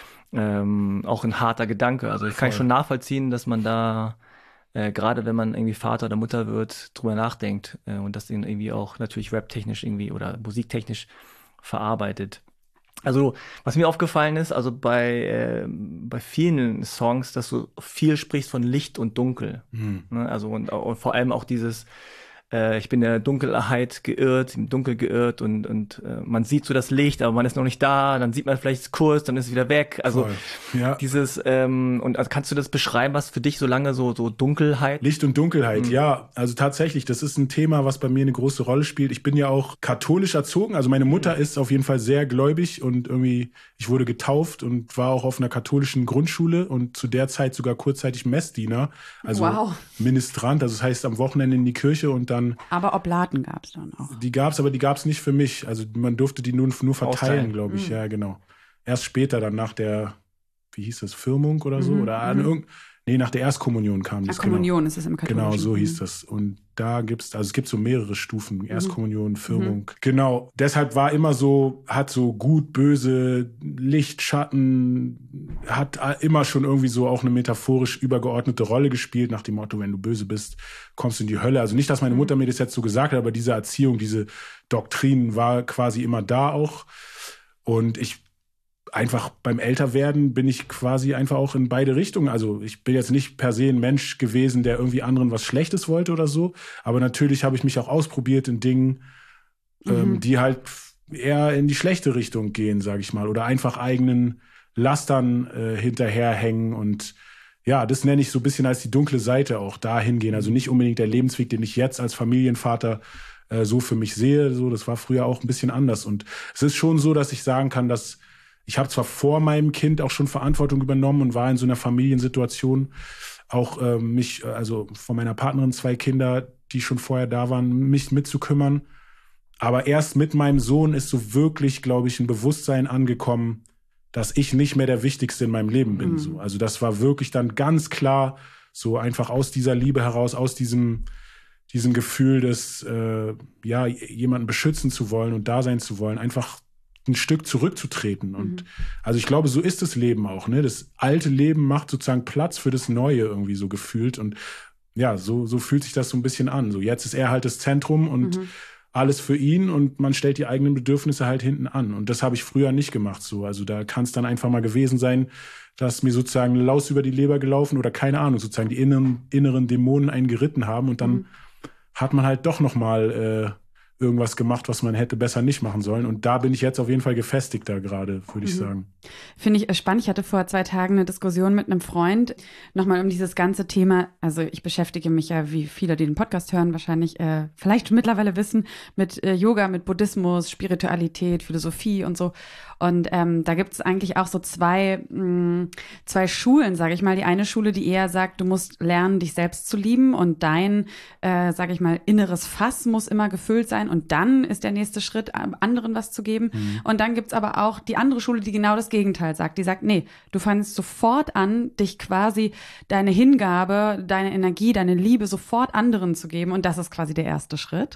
[SPEAKER 2] auch ein harter Gedanke. Also ich kann schon nachvollziehen, dass man da gerade wenn man irgendwie Vater oder Mutter wird, drüber nachdenkt und das dann irgendwie auch natürlich raptechnisch irgendwie oder musiktechnisch verarbeitet. Also, was mir aufgefallen ist, also bei vielen Songs, dass du viel sprichst von Licht und Dunkel. Ne? Also und vor allem auch dieses ich bin der Dunkelheit geirrt, im Dunkel geirrt und man sieht so das Licht, aber man ist noch nicht da, dann sieht man vielleicht kurz, dann ist es wieder weg. Also
[SPEAKER 4] Ja.
[SPEAKER 2] dieses, und also kannst du das beschreiben, was für dich so lange so Dunkelheit?
[SPEAKER 4] Licht und Dunkelheit, ja. Also tatsächlich, das ist ein Thema, was bei mir eine große Rolle spielt. Ich bin ja auch katholisch erzogen. Also meine Mutter ist auf jeden Fall sehr gläubig und irgendwie, ich wurde getauft und war auch auf einer katholischen Grundschule und zu der Zeit sogar kurzzeitig Messdiener. Also
[SPEAKER 3] Wow.
[SPEAKER 4] Ministrant, also das heißt am Wochenende in die Kirche und dann
[SPEAKER 3] Aber Oblaten gab es dann auch.
[SPEAKER 4] die gab's nicht für mich. Also man durfte die nur verteilen,
[SPEAKER 2] Austeilen.
[SPEAKER 4] glaube ich. Ja, genau. Erst später, dann nach der, wie hieß das, Firmung oder so? Oder nach der Erstkommunion kam das.
[SPEAKER 3] Kommunion ist es im Katholischen.
[SPEAKER 4] Genau, so hieß das. Und da es gibt so mehrere Stufen. Erstkommunion, Firmung. Genau. Deshalb war immer so, hat so gut, böse, Licht, Schatten, hat immer schon irgendwie so auch eine metaphorisch übergeordnete Rolle gespielt, nach dem Motto, wenn du böse bist, kommst du in die Hölle. Also nicht, dass meine Mutter mir das jetzt so gesagt hat, aber diese Erziehung, diese Doktrin war quasi immer da auch. Und einfach beim Älterwerden bin ich quasi einfach auch in beide Richtungen. Also ich bin jetzt nicht per se ein Mensch gewesen, der irgendwie anderen was Schlechtes wollte oder so. Aber natürlich habe ich mich auch ausprobiert in Dingen, die halt eher in die schlechte Richtung gehen, sage ich mal. Oder einfach eigenen Lastern hinterherhängen. Und ja, das nenne ich so ein bisschen als die dunkle Seite auch dahin gehen. Also nicht unbedingt der Lebensweg, den ich jetzt als Familienvater so für mich sehe. So, das war früher auch ein bisschen anders. Und es ist schon so, dass ich sagen kann, dass ich habe zwar vor meinem Kind auch schon Verantwortung übernommen und war in so einer Familiensituation, auch also von meiner Partnerin 2 Kinder, die schon vorher da waren, mich mitzukümmern. Aber erst mit meinem Sohn ist so wirklich, glaube ich, ein Bewusstsein angekommen, dass ich nicht mehr der Wichtigste in meinem Leben bin. So. Also das war wirklich dann ganz klar so einfach aus dieser Liebe heraus, aus diesem Gefühl des, jemanden beschützen zu wollen und da sein zu wollen, einfach ein Stück zurückzutreten. Und also ich glaube, so ist das Leben auch. Ne? Das alte Leben macht sozusagen Platz für das Neue irgendwie so gefühlt. Und ja, so fühlt sich das so ein bisschen an. So jetzt ist er halt das Zentrum und alles für ihn und man stellt die eigenen Bedürfnisse halt hinten an. Und das habe ich früher nicht gemacht. So. Also da kann es dann einfach mal gewesen sein, dass mir sozusagen eine Laus über die Leber gelaufen oder keine Ahnung, sozusagen die inneren Dämonen einen geritten haben. Und dann hat man halt doch noch mal irgendwas gemacht, was man hätte besser nicht machen sollen. Und da bin ich jetzt auf jeden Fall gefestigter gerade, würde ich sagen.
[SPEAKER 3] Finde ich spannend. Ich hatte vor 2 Tagen eine Diskussion mit einem Freund, nochmal um dieses ganze Thema, also ich beschäftige mich ja, wie viele, die den Podcast hören, wahrscheinlich vielleicht schon mittlerweile wissen, mit Yoga, mit Buddhismus, Spiritualität, Philosophie und so. Und da gibt es eigentlich auch so zwei Schulen, sage ich mal. Die eine Schule, die eher sagt, du musst lernen, dich selbst zu lieben und dein, sage ich mal, inneres Fass muss immer gefüllt sein und dann ist der nächste Schritt, anderen was zu geben. Und dann gibt's aber auch die andere Schule, die genau das Gegenteil sagt. Die sagt, nee, du fängst sofort an, dich quasi deine Hingabe, deine Energie, deine Liebe sofort anderen zu geben und das ist quasi der erste Schritt.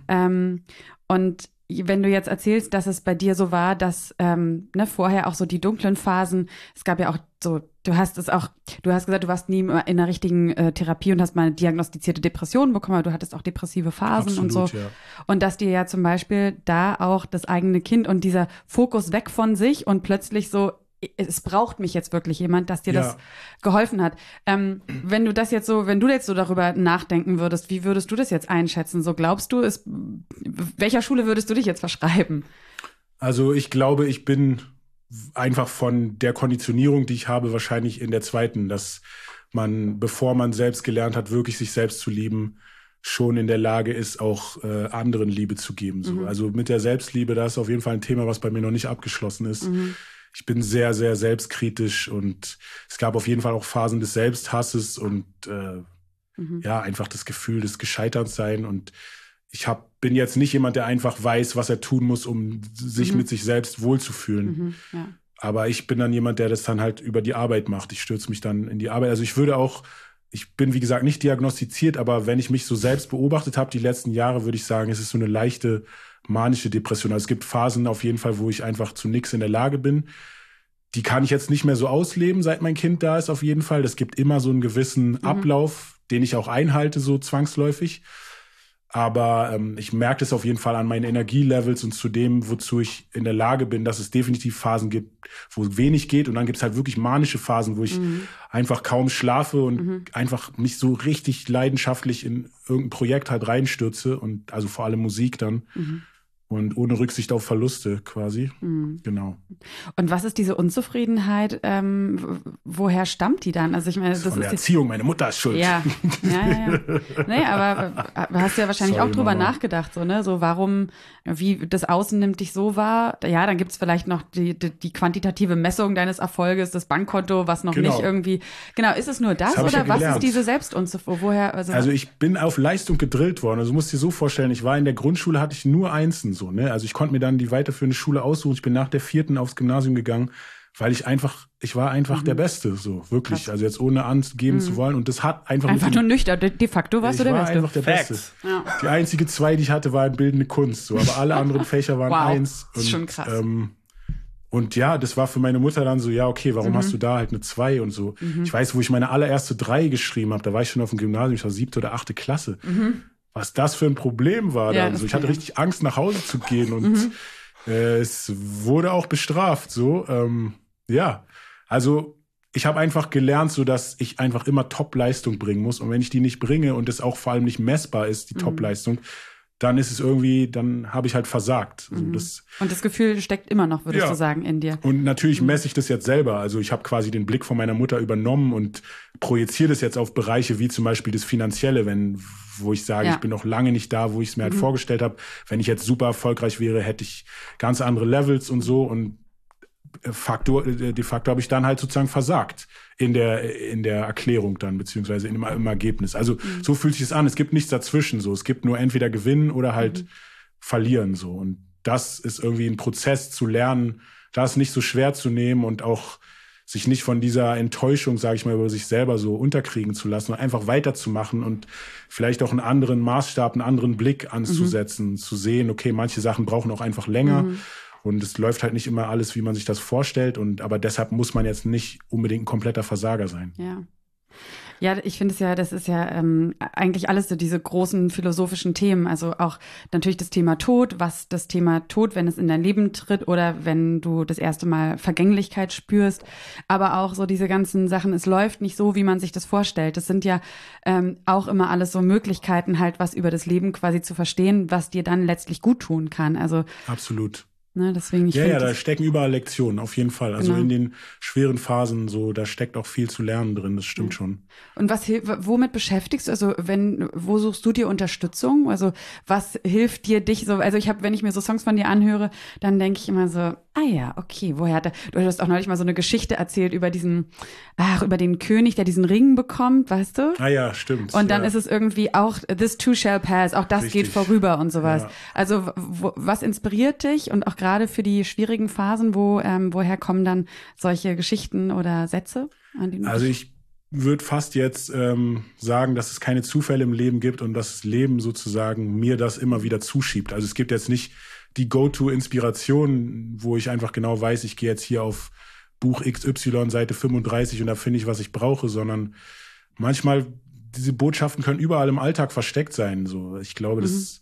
[SPEAKER 3] Und wenn du jetzt erzählst, dass es bei dir so war, dass vorher auch so die dunklen Phasen, es gab ja auch so, du hast gesagt, du warst nie in einer richtigen Therapie und hast mal eine diagnostizierte Depression bekommen, aber du hattest auch depressive Phasen. Absolut, und so. Ja. Und dass dir ja zum Beispiel da auch das eigene Kind und dieser Fokus weg von sich und plötzlich so, es braucht mich jetzt wirklich jemand, dass dir das geholfen hat. Wenn du jetzt so darüber nachdenken würdest, wie würdest du das jetzt einschätzen? So glaubst du, welcher Schule würdest du dich jetzt verschreiben?
[SPEAKER 4] Also ich glaube, ich bin einfach von der Konditionierung, die ich habe, wahrscheinlich in der zweiten, dass man, bevor man selbst gelernt hat, wirklich sich selbst zu lieben, schon in der Lage ist, auch anderen Liebe zu geben. So. Also mit der Selbstliebe, da ist auf jeden Fall ein Thema, was bei mir noch nicht abgeschlossen ist. Ich bin sehr, sehr selbstkritisch und es gab auf jeden Fall auch Phasen des Selbsthasses und einfach das Gefühl des Gescheitertsein. Und ich bin jetzt nicht jemand, der einfach weiß, was er tun muss, um sich mit sich selbst wohlzufühlen. Aber ich bin dann jemand, der das dann halt über die Arbeit macht. Ich stürze mich dann in die Arbeit. Also ich bin, wie gesagt, nicht diagnostiziert, aber wenn ich mich so selbst beobachtet habe die letzten Jahre, würde ich sagen, es ist so eine leichte manische Depression. Also es gibt Phasen auf jeden Fall, wo ich einfach zu nichts in der Lage bin. Die kann ich jetzt nicht mehr so ausleben, seit mein Kind da ist auf jeden Fall. Es gibt immer so einen gewissen Ablauf, den ich auch einhalte, so zwangsläufig. Aber ich merke das auf jeden Fall an meinen Energielevels und zu dem, wozu ich in der Lage bin, dass es definitiv Phasen gibt, wo wenig geht. Und dann gibt es halt wirklich manische Phasen, wo ich einfach kaum schlafe und einfach mich so richtig leidenschaftlich in irgendein Projekt halt reinstürze. Und also vor allem Musik dann. Und ohne Rücksicht auf Verluste quasi. Genau.
[SPEAKER 3] Und was ist diese Unzufriedenheit? Woher stammt die dann? Also ich meine, das
[SPEAKER 4] von
[SPEAKER 3] ist
[SPEAKER 4] der Erziehung, meine Mutter ist schuld.
[SPEAKER 3] Ja. Nee, aber hast du ja wahrscheinlich auch drüber nachgedacht, so, ne? So warum, wie das Außen nimmt dich so wahr. Ja, dann gibt's vielleicht noch die quantitative Messung deines Erfolges, das Bankkonto, was noch nicht irgendwie. Genau, ist es nur das oder was ist diese Selbstunzufriedenheit? Woher? Also ich
[SPEAKER 4] bin auf Leistung gedrillt worden. Also du musst dir so vorstellen, ich war in der Grundschule, hatte ich nur Einsen. So, ne? Also ich konnte mir dann die weiterführende Schule aussuchen. Ich bin nach der 4. aufs Gymnasium gegangen, weil ich war einfach der Beste, so wirklich. Krass. Also jetzt ohne angeben zu wollen. Und das hat einfach
[SPEAKER 3] nur nüchtern. De facto warst du der Beste.
[SPEAKER 4] Ich war einfach der Beste. Ja. Die einzige 2, die ich hatte, war bildende Kunst. So, aber alle anderen Fächer waren 1.
[SPEAKER 3] Das ist schon krass.
[SPEAKER 4] Und ja, das war für meine Mutter dann so, ja, okay, warum hast du da halt eine 2 und so. Ich weiß, wo ich meine allererste 3 geschrieben habe, da war ich schon auf dem Gymnasium, ich war 7. oder 8. Klasse. Was das für ein Problem war. Ja, so. Ich hatte richtig Angst, nach Hause zu gehen und es wurde auch bestraft. So, ja, also ich habe einfach gelernt, so dass ich einfach immer Top-Leistung bringen muss. Und wenn ich die nicht bringe und es auch vor allem nicht messbar ist, die Top-Leistung, dann ist es irgendwie, dann habe ich halt versagt. Also
[SPEAKER 3] und das Gefühl steckt immer noch, würdest du sagen, in dir.
[SPEAKER 4] Und natürlich messe ich das jetzt selber. Also ich habe quasi den Blick von meiner Mutter übernommen und projiziere das jetzt auf Bereiche wie zum Beispiel das Finanzielle, wo ich sage, ich bin noch lange nicht da, wo ich es mir halt vorgestellt habe. Wenn ich jetzt super erfolgreich wäre, hätte ich ganz andere Levels und so. Und de facto habe ich dann halt sozusagen versagt in der Erklärung dann, beziehungsweise im Ergebnis. Also so fühlt sich es an. Es gibt nichts dazwischen so. Es gibt nur entweder gewinnen oder halt verlieren so. Und das ist irgendwie ein Prozess zu lernen, das nicht so schwer zu nehmen und auch sich nicht von dieser Enttäuschung, sage ich mal, über sich selber so unterkriegen zu lassen und einfach weiterzumachen und vielleicht auch einen anderen Maßstab, einen anderen Blick anzusetzen, zu sehen, okay, manche Sachen brauchen auch einfach länger. Und es läuft halt nicht immer alles, wie man sich das vorstellt. Aber deshalb muss man jetzt nicht unbedingt ein kompletter Versager sein.
[SPEAKER 3] Ja, ich finde es ja, das ist ja eigentlich alles so diese großen philosophischen Themen. Also auch natürlich das Thema Tod, was das Thema Tod, wenn es in dein Leben tritt oder wenn du das erste Mal Vergänglichkeit spürst. Aber auch so diese ganzen Sachen, es läuft nicht so, wie man sich das vorstellt. Das sind ja auch immer alles so Möglichkeiten, halt was über das Leben quasi zu verstehen, was dir dann letztlich gut tun kann. Also
[SPEAKER 4] absolut.
[SPEAKER 3] Ne, deswegen,
[SPEAKER 4] da stecken überall Lektionen, auf jeden Fall. Also in den schweren Phasen, so, da steckt auch viel zu lernen drin, das stimmt schon.
[SPEAKER 3] Und womit beschäftigst du? Also wo suchst du dir Unterstützung? Also was hilft dir dich so? Also wenn ich mir so Songs von dir anhöre, dann denke ich immer so, okay, du hast auch neulich mal so eine Geschichte erzählt über über den König, der diesen Ring bekommt, weißt du?
[SPEAKER 4] Ja, stimmt.
[SPEAKER 3] Und dann ist es irgendwie auch, this too shall pass, auch das geht vorüber und sowas. Ja. Also was inspiriert dich und auch gerade für die schwierigen Phasen, woher kommen dann solche Geschichten oder Sätze?
[SPEAKER 4] Also ich würde fast jetzt sagen, dass es keine Zufälle im Leben gibt und dass das Leben sozusagen mir das immer wieder zuschiebt. Also es gibt jetzt nicht die Go-To-Inspiration, wo ich einfach genau weiß, ich gehe jetzt hier auf Buch XY, Seite 35 und da finde ich, was ich brauche, sondern manchmal, diese Botschaften können überall im Alltag versteckt sein. So, ich glaube, es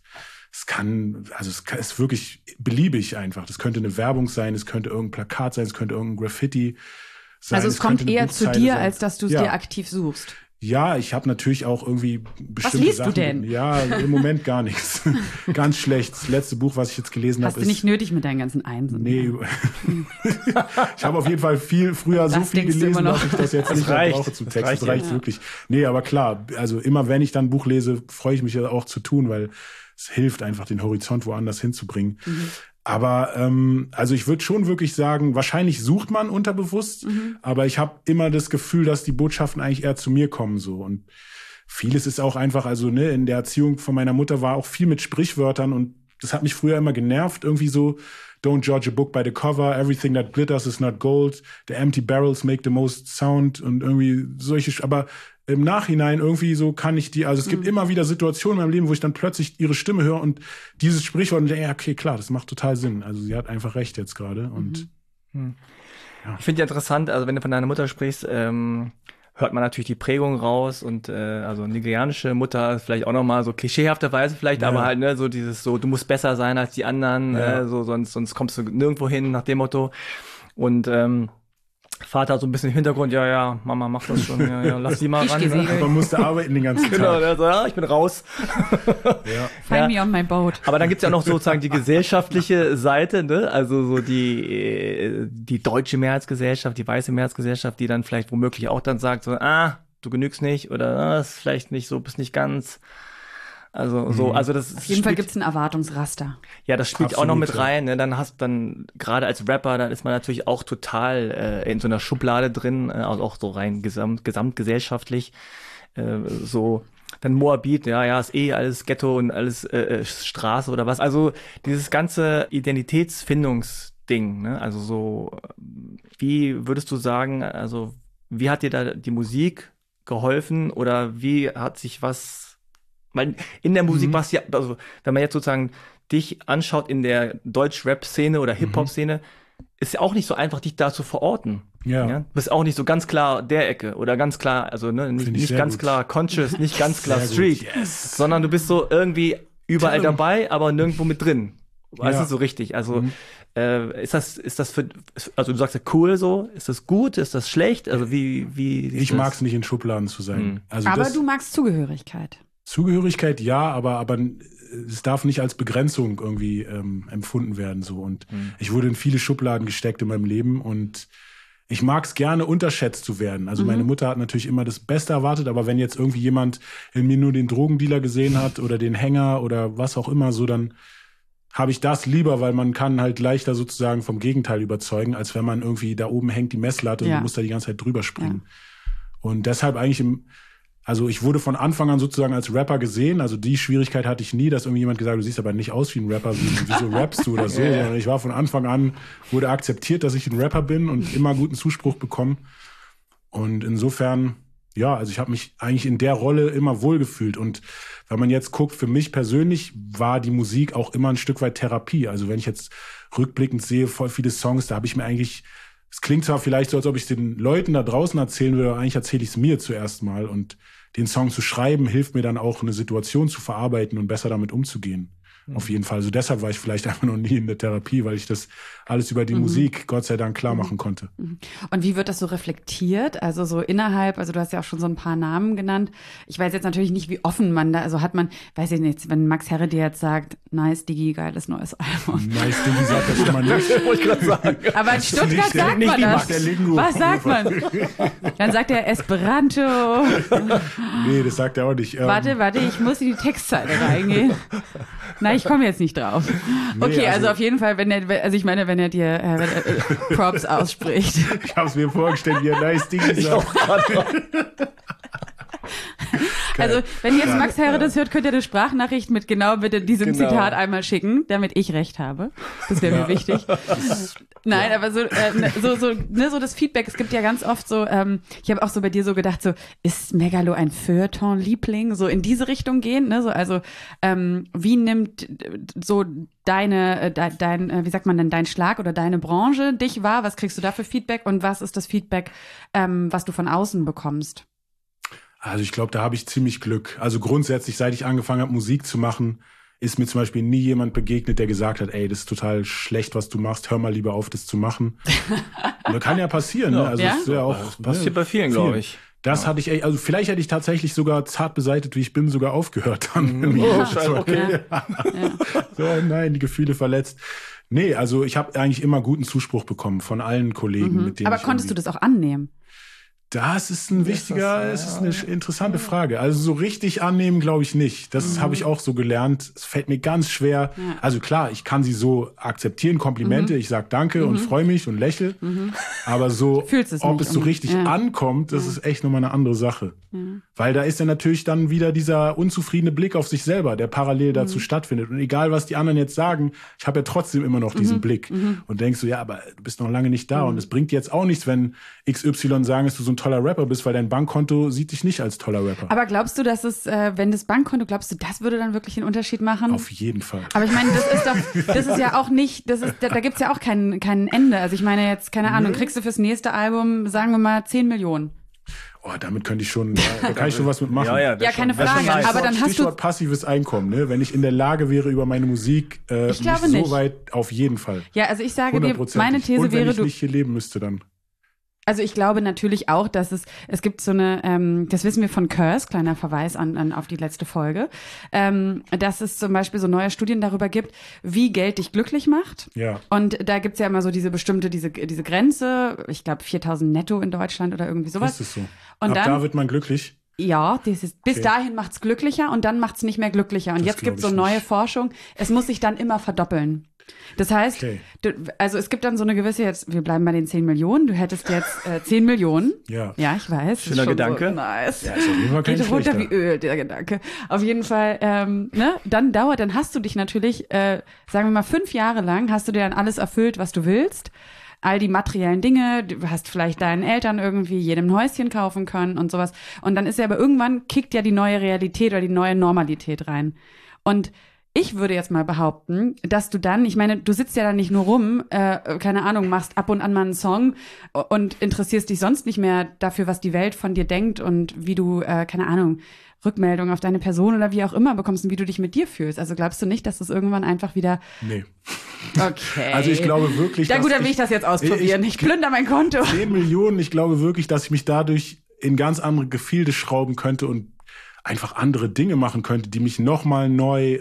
[SPEAKER 4] ist wirklich beliebig einfach. Das könnte eine Werbung sein, es könnte irgendein Plakat sein, es könnte irgendein Graffiti sein.
[SPEAKER 3] Also es kommt eher zu dir, als dass du es dir aktiv suchst.
[SPEAKER 4] Ja, ich habe natürlich auch irgendwie bestimmte Sachen.
[SPEAKER 3] Was liest du denn?
[SPEAKER 4] Ja, im Moment gar nichts. Ganz schlecht. Das letzte Buch, was ich jetzt gelesen habe, ist...
[SPEAKER 3] Hast du nicht nötig mit deinen ganzen Einsen?
[SPEAKER 4] Nee. Ich habe auf jeden Fall früher so viel gelesen, dass ich das jetzt nicht mehr brauche zum Text. Das reicht wirklich. Nee, aber klar, also immer wenn ich dann ein Buch lese, freue ich mich ja auch zu tun, weil es hilft einfach, den Horizont woanders hinzubringen. Aber also ich würde schon wirklich sagen, wahrscheinlich sucht man unterbewusst, aber ich habe immer das Gefühl, dass die Botschaften eigentlich eher zu mir kommen so. Und vieles ist auch einfach, also in der Erziehung von meiner Mutter war auch viel mit Sprichwörtern und das hat mich früher immer genervt, irgendwie so don't judge a book by the cover, everything that glitters is not gold, the empty barrels make the most sound und irgendwie solche, aber im Nachhinein irgendwie so kann ich also es gibt immer wieder Situationen in meinem Leben, wo ich dann plötzlich ihre Stimme höre und dieses Sprichwort und ja, okay, klar, das macht total Sinn. Also sie hat einfach recht jetzt gerade und
[SPEAKER 2] Ich finde ja interessant, also wenn du von deiner Mutter sprichst, hört man natürlich die Prägung raus und also nigerianische Mutter vielleicht auch nochmal so klischeehafterweise vielleicht, aber halt ne so dieses so, du musst besser sein als die anderen, so sonst kommst du nirgendwo hin nach dem Motto und Vater so ein bisschen im Hintergrund, ja, Mama macht das schon, ja, lass die mal ran.
[SPEAKER 4] Man musste arbeiten den ganzen Tag.
[SPEAKER 2] Genau, der so, ja, ich bin raus.
[SPEAKER 3] Find me on my boat.
[SPEAKER 2] Aber dann gibt's ja noch sozusagen die gesellschaftliche Seite, ne? Also so die deutsche Mehrheitsgesellschaft, die weiße Mehrheitsgesellschaft, die dann vielleicht womöglich auch dann sagt, so, du genügst nicht oder ist vielleicht nicht so, bist nicht ganz. Also so, also das
[SPEAKER 3] auf jeden Fall gibt's ein Erwartungsraster.
[SPEAKER 2] Ja, das spielt auch noch mit rein. Ne? Dann gerade als Rapper, dann ist man natürlich auch total in so einer Schublade drin, also auch so rein gesamtgesellschaftlich. So dann Moabit, ja, ist alles Ghetto und alles Straße oder was. Also dieses ganze Identitätsfindungsding. Ne? Also so, wie würdest du sagen? Also wie hat dir da die Musik geholfen oder wie hat sich was? Weil in der Musik was ja, also wenn man jetzt sozusagen dich anschaut in der Deutsch-Rap-Szene oder Hip-Hop-Szene, ist ja auch nicht so einfach, dich da zu verorten. Ja. Du bist auch nicht so ganz klar der Ecke oder ganz klar, also ne, nicht ganz klar Conscious, nicht ganz klar Street, sondern du bist so irgendwie überall dabei, aber nirgendwo mit drin. Weißt du, so richtig. Also ist das für, also du sagst ja cool so, ist das gut, ist das schlecht? Also wie
[SPEAKER 4] ich mag es nicht in Schubladen zu sein. Also
[SPEAKER 3] aber du magst Zugehörigkeit.
[SPEAKER 4] Zugehörigkeit ja, aber es darf nicht als Begrenzung irgendwie empfunden werden so und ich wurde in viele Schubladen gesteckt in meinem Leben und ich mag es gerne unterschätzt zu werden. Also meine Mutter hat natürlich immer das Beste erwartet, aber wenn jetzt irgendwie jemand in mir nur den Drogendealer gesehen hat oder den Hänger oder was auch immer so, dann habe ich das lieber, weil man kann halt leichter sozusagen vom Gegenteil überzeugen, als wenn man irgendwie da oben hängt die Messlatte und du musst da die ganze Zeit drüber springen. Und deshalb eigentlich also ich wurde von Anfang an sozusagen als Rapper gesehen, also die Schwierigkeit hatte ich nie, dass irgendjemand gesagt hat, du siehst aber nicht aus wie ein Rapper, wieso rappst du oder so, sondern ich war von Anfang an, wurde akzeptiert, dass ich ein Rapper bin und immer guten Zuspruch bekommen und insofern, ja, also ich habe mich eigentlich in der Rolle immer wohlgefühlt und wenn man jetzt guckt, für mich persönlich war die Musik auch immer ein Stück weit Therapie, also wenn ich jetzt rückblickend sehe, voll viele Songs, da habe ich mir eigentlich, es klingt zwar vielleicht so, als ob ich es den Leuten da draußen erzählen würde, aber eigentlich erzähle ich es mir zuerst mal und den Song zu schreiben, hilft mir dann auch, eine Situation zu verarbeiten und besser damit umzugehen. Auf jeden Fall. Also deshalb war ich vielleicht einfach noch nie in der Therapie, weil ich das alles über die Musik, Gott sei Dank, klar machen konnte.
[SPEAKER 3] Und wie wird das so reflektiert? Also so innerhalb, also du hast ja auch schon so ein paar Namen genannt. Ich weiß jetzt natürlich nicht, wie offen man da, also hat man, weiß ich nicht, wenn Max Herre dir jetzt sagt, nice, Digi, geiles neues Album.
[SPEAKER 4] Nice, Digi sagt das schon mal nicht.
[SPEAKER 2] Wollte ich gerade sagen.
[SPEAKER 3] Aber in Stuttgart sagt man das. Was sagt man? Dann sagt er Esperanto.
[SPEAKER 4] Nee, das sagt er auch nicht.
[SPEAKER 3] Warte, ich muss in die Textzeile reingehen. Nein, ich komme jetzt nicht drauf. Okay, nee, also auf jeden Fall, wenn er dir Props ausspricht.
[SPEAKER 4] Ich habe es mir vorgestellt, wie er nice Digi sagt.
[SPEAKER 3] Also, wenn jetzt Max Herre das hört, könnt ihr eine Sprachnachricht mit genau bitte diesem Zitat einmal schicken, damit ich recht habe. Das wäre mir wichtig. Nein, aber so das Feedback, es gibt ja ganz oft so, ich habe auch so bei dir so gedacht, so, ist Megalo ein Feuilleton-Liebling? So in diese Richtung gehen, ne? So, also, wie nimmt so dein, wie sagt man denn, dein Schlag oder deine Branche dich wahr? Was kriegst du da für Feedback und was ist das Feedback, was du von außen bekommst?
[SPEAKER 4] Also ich glaube, da habe ich ziemlich Glück. Also grundsätzlich, seit ich angefangen habe, Musik zu machen, ist mir zum Beispiel nie jemand begegnet, der gesagt hat, ey, das ist total schlecht, was du machst, hör mal lieber auf, das zu machen. Das kann ja passieren. Ne? Also
[SPEAKER 2] ja?
[SPEAKER 4] Ist ja auch,
[SPEAKER 2] passiert bei vielen, glaube ich.
[SPEAKER 4] Das hatte ich, also vielleicht hätte ich tatsächlich sogar zart beseitigt, wie ich bin, sogar aufgehört dann.
[SPEAKER 2] Okay.
[SPEAKER 4] So, nein, die Gefühle verletzt. Nee, also ich habe eigentlich immer guten Zuspruch bekommen von allen Kollegen, mit denen
[SPEAKER 3] Aber konntest du das auch annehmen?
[SPEAKER 4] Das ist es ist eine interessante Frage. Also so richtig annehmen, glaube ich nicht. Das habe ich auch so gelernt. Es fällt mir ganz schwer. Ja. Also klar, ich kann sie so akzeptieren, Komplimente. Ich sage Danke und freue mich und lächle. Aber so, ob es so richtig ankommt, das ist echt nochmal eine andere Sache. Weil da ist ja natürlich dann wieder dieser unzufriedene Blick auf sich selber, der parallel dazu stattfindet. Und egal, was die anderen jetzt sagen, ich habe ja trotzdem immer noch diesen Blick. Und denkst so, ja, aber du bist noch lange nicht da. Und es bringt jetzt auch nichts, wenn XY sagen, dass du so ein toller Rapper bist, weil dein Bankkonto sieht dich nicht als toller Rapper.
[SPEAKER 3] Aber glaubst du, dass es, wenn das Bankkonto, glaubst du, das würde dann wirklich einen Unterschied machen?
[SPEAKER 4] Auf jeden Fall.
[SPEAKER 3] Aber ich meine, das ist ja auch nicht, da gibt's ja auch kein Ende. Also ich meine jetzt, keine Ahnung, kriegst du fürs nächste Album, sagen wir mal, 10 Millionen.
[SPEAKER 4] Oh, damit könnte ich schon, da kann ich schon was mitmachen.
[SPEAKER 3] Ja, keine Frage.
[SPEAKER 2] nice.
[SPEAKER 3] Aber dann hast
[SPEAKER 4] Stichwort passives Einkommen, ne? Wenn ich in der Lage wäre, über meine Musik
[SPEAKER 3] Ich glaube
[SPEAKER 4] mich
[SPEAKER 3] nicht.
[SPEAKER 4] so weit, auf jeden Fall.
[SPEAKER 3] Ja, also ich sage dir,
[SPEAKER 4] 100%.
[SPEAKER 3] meine These
[SPEAKER 4] Und wenn
[SPEAKER 3] wäre,
[SPEAKER 4] ich nicht hier leben müsste, dann.
[SPEAKER 3] Also ich glaube natürlich auch, dass es gibt so eine, das wissen wir von Curse, kleiner Verweis auf die letzte Folge, dass es zum Beispiel so neue Studien darüber gibt, wie Geld dich glücklich macht.
[SPEAKER 4] Ja.
[SPEAKER 3] Und da gibt's ja immer so diese Grenze, ich glaube 4.000 netto in Deutschland oder irgendwie sowas.
[SPEAKER 4] Ist es so.
[SPEAKER 3] Und
[SPEAKER 4] Ab
[SPEAKER 3] dann,
[SPEAKER 4] da wird man glücklich.
[SPEAKER 3] ja, bis dahin macht's glücklicher und dann macht's nicht mehr glücklicher. Und
[SPEAKER 4] Das
[SPEAKER 3] jetzt gibt's so
[SPEAKER 4] glaub ich
[SPEAKER 3] neue
[SPEAKER 4] nicht.
[SPEAKER 3] Forschung, es muss sich dann immer verdoppeln. Das heißt,
[SPEAKER 4] Okay.
[SPEAKER 3] also es gibt dann so eine gewisse, jetzt, wir bleiben bei den 10 Millionen, du hättest jetzt 10 Millionen.
[SPEAKER 4] Ja.
[SPEAKER 3] Ja, ich weiß.
[SPEAKER 2] Schöner
[SPEAKER 3] ist schon
[SPEAKER 2] Gedanke.
[SPEAKER 3] So nice.
[SPEAKER 4] Ja, ist auf jeden Fall kein
[SPEAKER 3] Geht runter
[SPEAKER 4] schlechter.
[SPEAKER 3] wie Öl, der Gedanke. Auf jeden Fall, dann hast du dich natürlich, sagen wir mal 5 Jahre lang, hast du dir dann alles erfüllt, was du willst. All die materiellen Dinge, du hast vielleicht deinen Eltern irgendwie jedem ein Häuschen kaufen können und sowas. Und dann ist ja aber irgendwann kickt ja die neue Realität oder die neue Normalität rein. Und ich würde jetzt mal behaupten, dass du dann, ich meine, du sitzt ja dann nicht nur rum, keine Ahnung, machst ab und an mal einen Song und interessierst dich sonst nicht mehr dafür, was die Welt von dir denkt und wie du, keine Ahnung, Rückmeldungen auf deine Person oder wie auch immer bekommst und wie du dich mit dir fühlst. Also glaubst du nicht, dass das irgendwann einfach wieder...
[SPEAKER 4] Nee.
[SPEAKER 3] Okay.
[SPEAKER 4] Also ich glaube wirklich,
[SPEAKER 3] Ja gut,
[SPEAKER 4] dass
[SPEAKER 3] dann will ich das jetzt ausprobieren. Ich plünder mein Konto.
[SPEAKER 4] 10 Millionen, ich glaube wirklich, dass ich mich dadurch in ganz andere Gefilde schrauben könnte und einfach andere Dinge machen könnte, die mich nochmal neu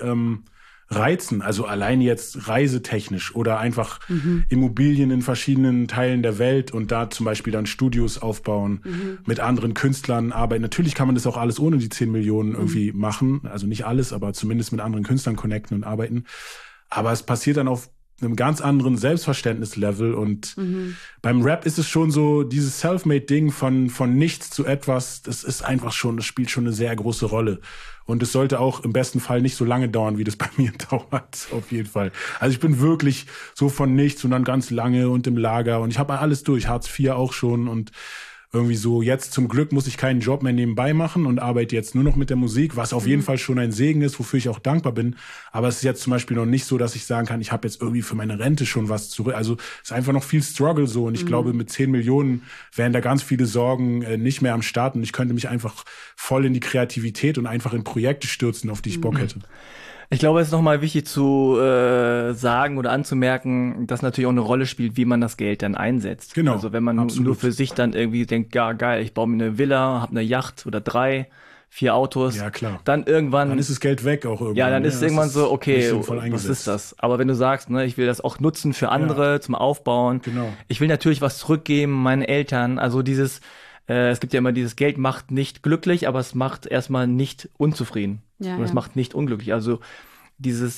[SPEAKER 4] reizen. Also allein jetzt reisetechnisch oder einfach Immobilien in verschiedenen Teilen der Welt und da zum Beispiel dann Studios aufbauen, mit anderen Künstlern arbeiten. Natürlich kann man das auch alles ohne die 10 Millionen irgendwie machen. Also nicht alles, aber zumindest mit anderen Künstlern connecten und arbeiten. Aber es passiert dann auf einem ganz anderen Selbstverständnislevel und beim Rap ist es schon so, dieses Selfmade-Ding von nichts zu etwas, das ist einfach schon, das spielt schon eine sehr große Rolle. Und es sollte auch im besten Fall nicht so lange dauern, wie das bei mir dauert, auf jeden Fall. Also ich bin wirklich so von nichts und dann ganz lange und im Lager und ich habe alles durch, Hartz IV auch schon und irgendwie so, jetzt zum Glück muss ich keinen Job mehr nebenbei machen und arbeite jetzt nur noch mit der Musik, was auf jeden Fall schon ein Segen ist, wofür ich auch dankbar bin. Aber es ist jetzt zum Beispiel noch nicht so, dass ich sagen kann, ich habe jetzt irgendwie für meine Rente schon was zurück. Also es ist einfach noch viel Struggle so. Und ich glaube, mit 10 Millionen wären da ganz viele Sorgen nicht mehr am Start. Und ich könnte mich einfach voll in die Kreativität und einfach in Projekte stürzen, auf die ich Bock hätte.
[SPEAKER 2] Ich glaube, es ist nochmal wichtig zu sagen oder anzumerken, dass natürlich auch eine Rolle spielt, wie man das Geld dann einsetzt.
[SPEAKER 4] Genau,
[SPEAKER 2] Also wenn man
[SPEAKER 4] absolut.
[SPEAKER 2] nur für sich dann irgendwie denkt, ja geil, ich baue mir eine Villa, habe eine Yacht oder 3, 4 Autos.
[SPEAKER 4] Ja, klar.
[SPEAKER 2] Dann irgendwann...
[SPEAKER 4] Dann ist das Geld weg auch irgendwann.
[SPEAKER 2] ja, dann ist
[SPEAKER 4] Das
[SPEAKER 2] irgendwann so,
[SPEAKER 4] nicht
[SPEAKER 2] okay,
[SPEAKER 4] sinnvoll
[SPEAKER 2] was
[SPEAKER 4] eingesetzt.
[SPEAKER 2] ist das? Aber wenn du sagst, ne, ich will das auch nutzen für andere, zum Aufbauen.
[SPEAKER 4] Genau.
[SPEAKER 2] Ich will natürlich was zurückgeben, meinen Eltern. Also dieses, es gibt ja immer dieses Geld macht nicht glücklich, aber es macht erstmal nicht unzufrieden.
[SPEAKER 3] Ja,
[SPEAKER 2] Und es
[SPEAKER 3] ja.
[SPEAKER 2] macht nicht unglücklich. Also dieses,